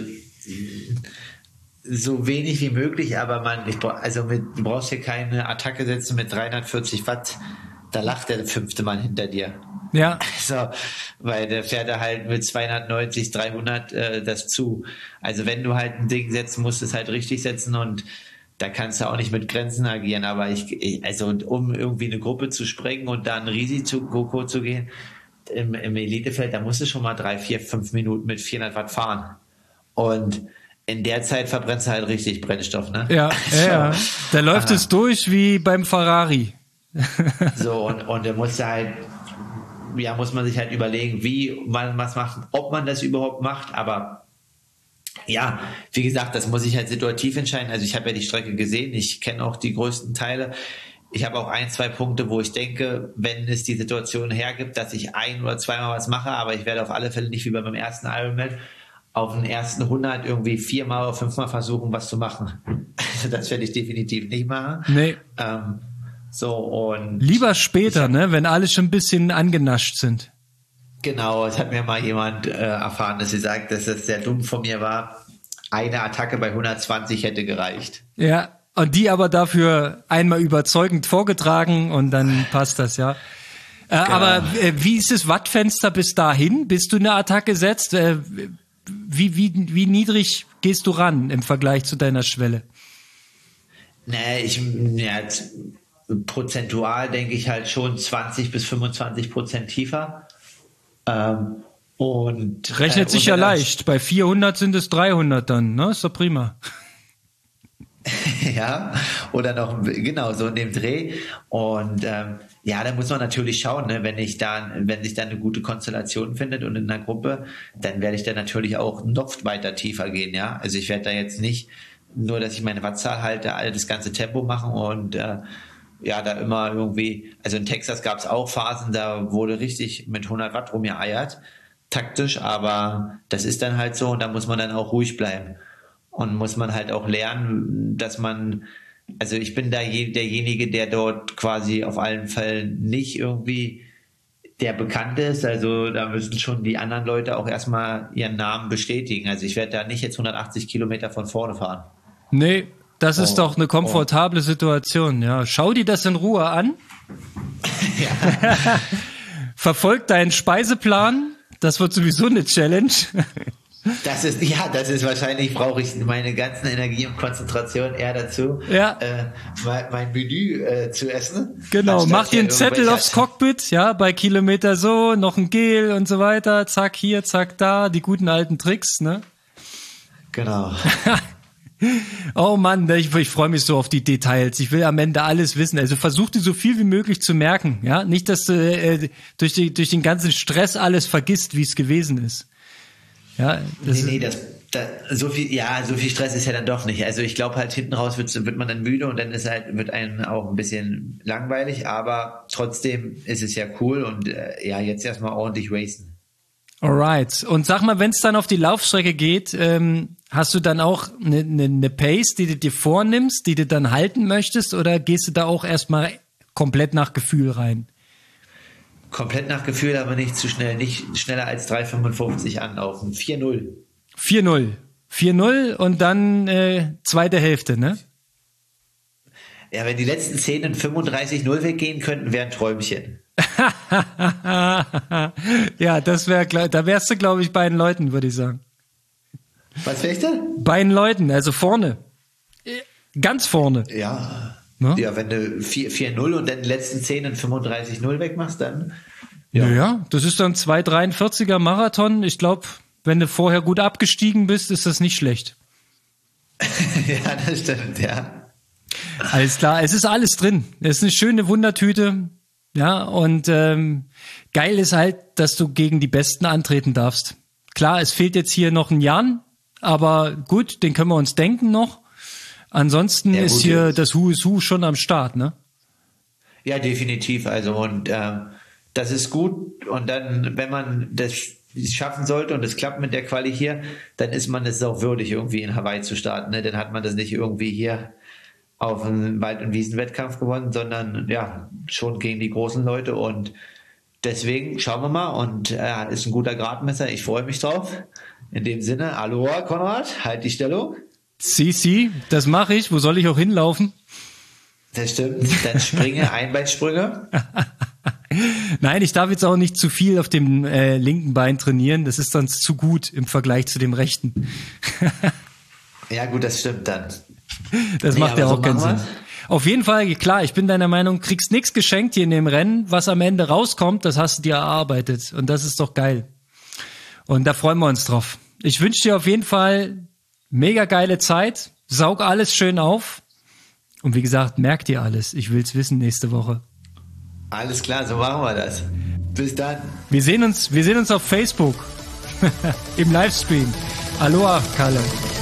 Speaker 3: so wenig wie möglich, aber man, ich, also mit, du brauchst hier keine Attacke setzen mit dreihundertvierzig Watt, da lacht der fünfte Mann hinter dir.
Speaker 4: Ja.
Speaker 3: Also, weil der fährt er halt mit zweihundertneunzig, dreihundert äh, das zu. Also wenn du halt ein Ding setzen musst, es halt richtig setzen und da kannst du auch nicht mit Grenzen agieren, aber ich, ich also um irgendwie eine Gruppe zu sprengen und da ein Risiko zu gehen, im, im Elitefeld, da musst du schon mal drei, vier, fünf Minuten mit vierhundert Watt fahren. Und in der Zeit verbrennst du halt richtig Brennstoff, ne?
Speaker 4: Ja, ja, ja. Da läuft es durch wie beim Ferrari.
Speaker 3: So, und, und da musst du halt, ja, muss man sich halt überlegen, wie man was macht, ob man das überhaupt macht, aber ja, wie gesagt, das muss ich halt situativ entscheiden. Also ich habe ja die Strecke gesehen, ich kenne auch die größten Teile. Ich habe auch ein, zwei Punkte, wo ich denke, wenn es die Situation hergibt, dass ich ein- oder zweimal was mache, aber ich werde auf alle Fälle nicht wie bei meinem ersten Ironman auf den ersten hundert irgendwie viermal oder fünfmal versuchen, was zu machen. Also das werde ich definitiv nicht machen.
Speaker 4: Nee.
Speaker 3: Ähm, so und
Speaker 4: Lieber später,
Speaker 3: hab,
Speaker 4: ne, wenn alle schon ein bisschen angenascht sind.
Speaker 3: Genau, es hat mir mal jemand äh, erfahren, dass sie sagt, dass es sehr dumm von mir war. Eine Attacke bei hundertzwanzig hätte gereicht.
Speaker 4: Ja, und die aber dafür einmal überzeugend vorgetragen und dann passt das, ja. Äh,
Speaker 3: Genau.
Speaker 4: Aber äh, wie ist das Wattfenster bis dahin, bis du eine Attacke setzt? Äh, wie, wie, wie niedrig gehst du ran im Vergleich zu deiner Schwelle?
Speaker 3: Nee, ich, ja, jetzt, prozentual denke ich halt schon zwanzig bis fünfundzwanzig Prozent tiefer. Ähm, und
Speaker 4: Rechnet
Speaker 3: äh,
Speaker 4: sich
Speaker 3: und
Speaker 4: ja
Speaker 3: dann-
Speaker 4: leicht. Bei vierhundert sind es dreihundert dann, ne? Ist doch prima.
Speaker 3: Ja, oder noch, genau, so in dem Dreh. Und ähm, ja, da muss man natürlich schauen, ne? wenn ich da, wenn sich da eine gute Konstellation findet und in einer Gruppe, dann werde ich da natürlich auch noch weiter tiefer gehen, ja. Also ich werde da jetzt nicht nur, dass ich meine Wattzahl halte, all das ganze Tempo machen und äh, ja, da immer irgendwie, also in Texas gab es auch Phasen, da wurde richtig mit hundert Watt rumgeeiert, taktisch, aber das ist dann halt so und da muss man dann auch ruhig bleiben. Und muss man halt auch lernen, dass man, also ich bin da je, derjenige, der dort quasi auf allen Fällen nicht irgendwie der bekannt ist. Also da müssen schon die anderen Leute auch erstmal ihren Namen bestätigen. Also ich werde da nicht jetzt hundertachtzig Kilometer von vorne fahren.
Speaker 4: Nee, das ist
Speaker 3: Oh,
Speaker 4: doch eine komfortable Situation, ja. Schau dir das in Ruhe an. Verfolg deinen Speiseplan. Das wird sowieso eine Challenge.
Speaker 3: Das ist, ja, das ist wahrscheinlich, brauche ich meine ganzen Energie und Konzentration eher dazu,
Speaker 4: Ja.
Speaker 3: äh, mein, mein Menü äh, zu essen.
Speaker 4: Genau,
Speaker 3: Anstatt
Speaker 4: mach dir einen
Speaker 3: hier
Speaker 4: Zettel
Speaker 3: irgendwelche-
Speaker 4: aufs Cockpit, ja, bei Kilometer so, noch ein Gel und so weiter, zack hier, zack da, die guten alten Tricks, ne?
Speaker 3: Genau.
Speaker 4: Oh Mann, ich, ich freue mich so auf die Details. Ich will am Ende alles wissen. Also versuch dir so viel wie möglich zu merken, ja? Nicht, dass du äh, durch, die, durch den ganzen Stress alles vergisst, wie es gewesen ist. Ja, das
Speaker 3: Nee, nee, das, da, so viel, ja, so viel Stress ist ja dann doch nicht. Also ich glaube halt hinten raus wird, wird man dann müde und dann ist halt, wird einem auch ein bisschen langweilig, aber trotzdem ist es ja cool und äh, ja, jetzt erstmal ordentlich racen.
Speaker 4: Alright. Und sag mal, wenn es dann auf die Laufstrecke geht, ähm, hast du dann auch eine ne, ne Pace, die du dir vornimmst, die du dann halten möchtest, oder gehst du da auch erstmal komplett nach Gefühl rein?
Speaker 3: Komplett nach Gefühl, aber nicht zu schnell, nicht schneller als drei fünfundfünfzig anlaufen. vier null.
Speaker 4: vier null. vier null und dann äh, zweite Hälfte, ne?
Speaker 3: Ja, wenn die letzten zehn in fünfunddreißig null weggehen könnten, wäre ein Träumchen.
Speaker 4: Ja, das wäre, da wärst du, glaube ich, bei den Leuten, würde ich sagen.
Speaker 3: Was wärst du?
Speaker 4: Bei den Leuten, also vorne. Ganz vorne.
Speaker 3: Ja.
Speaker 4: Ne?
Speaker 3: Ja, wenn du vier null und dann die letzten zehn in fünfunddreißig null wegmachst, dann.
Speaker 4: Ja. Naja, das ist dann zwei dreiundvierziger Marathon. Ich glaube, wenn du vorher gut abgestiegen bist, ist das nicht schlecht.
Speaker 3: Ja, das stimmt, ja.
Speaker 4: Alles klar, es ist alles drin. Es ist eine schöne Wundertüte. Ja, und ähm, geil ist halt, dass du gegen die Besten antreten darfst. Klar, es fehlt jetzt hier noch ein Jan, aber gut, den können wir uns denken noch. Ansonsten ja, ist hier ist. das Who is Who schon am Start, ne?
Speaker 3: Ja, definitiv. Also und ähm, das ist gut. Und dann, wenn man das schaffen sollte und es klappt mit der Quali hier, dann ist man es auch würdig, irgendwie in Hawaii zu starten. Ne? Dann hat man das nicht irgendwie hier auf einen Wald- und Wiesenwettkampf gewonnen, sondern ja schon gegen die großen Leute. Und deswegen schauen wir mal. Und er äh, ist ein guter Gradmesser. Ich freue mich drauf. In dem Sinne, Aloha, Konrad, halt die Stellung.
Speaker 4: Si, si, das mache ich. Wo soll ich auch hinlaufen?
Speaker 3: Das stimmt. Dann springe, Einbeinsprünge.
Speaker 4: Nein, ich darf jetzt auch nicht zu viel auf dem äh, linken Bein trainieren. Das ist sonst zu gut im Vergleich zu dem rechten.
Speaker 3: Ja gut, das stimmt dann.
Speaker 4: Das nee, macht ja auch so keinen Sinn. Auf jeden Fall, klar, ich bin deiner Meinung, kriegst nichts geschenkt hier in dem Rennen. Was am Ende rauskommt, das hast du dir erarbeitet. Und das ist doch geil. Und da freuen wir uns drauf. Ich wünsche dir auf jeden Fall mega geile Zeit. Saug alles schön auf. Und wie gesagt, merk dir alles. Ich will's wissen nächste Woche.
Speaker 3: Alles klar, so machen wir das. Bis dann.
Speaker 4: Wir sehen uns, wir sehen uns auf Facebook. Im Livestream. Aloha, Kalle.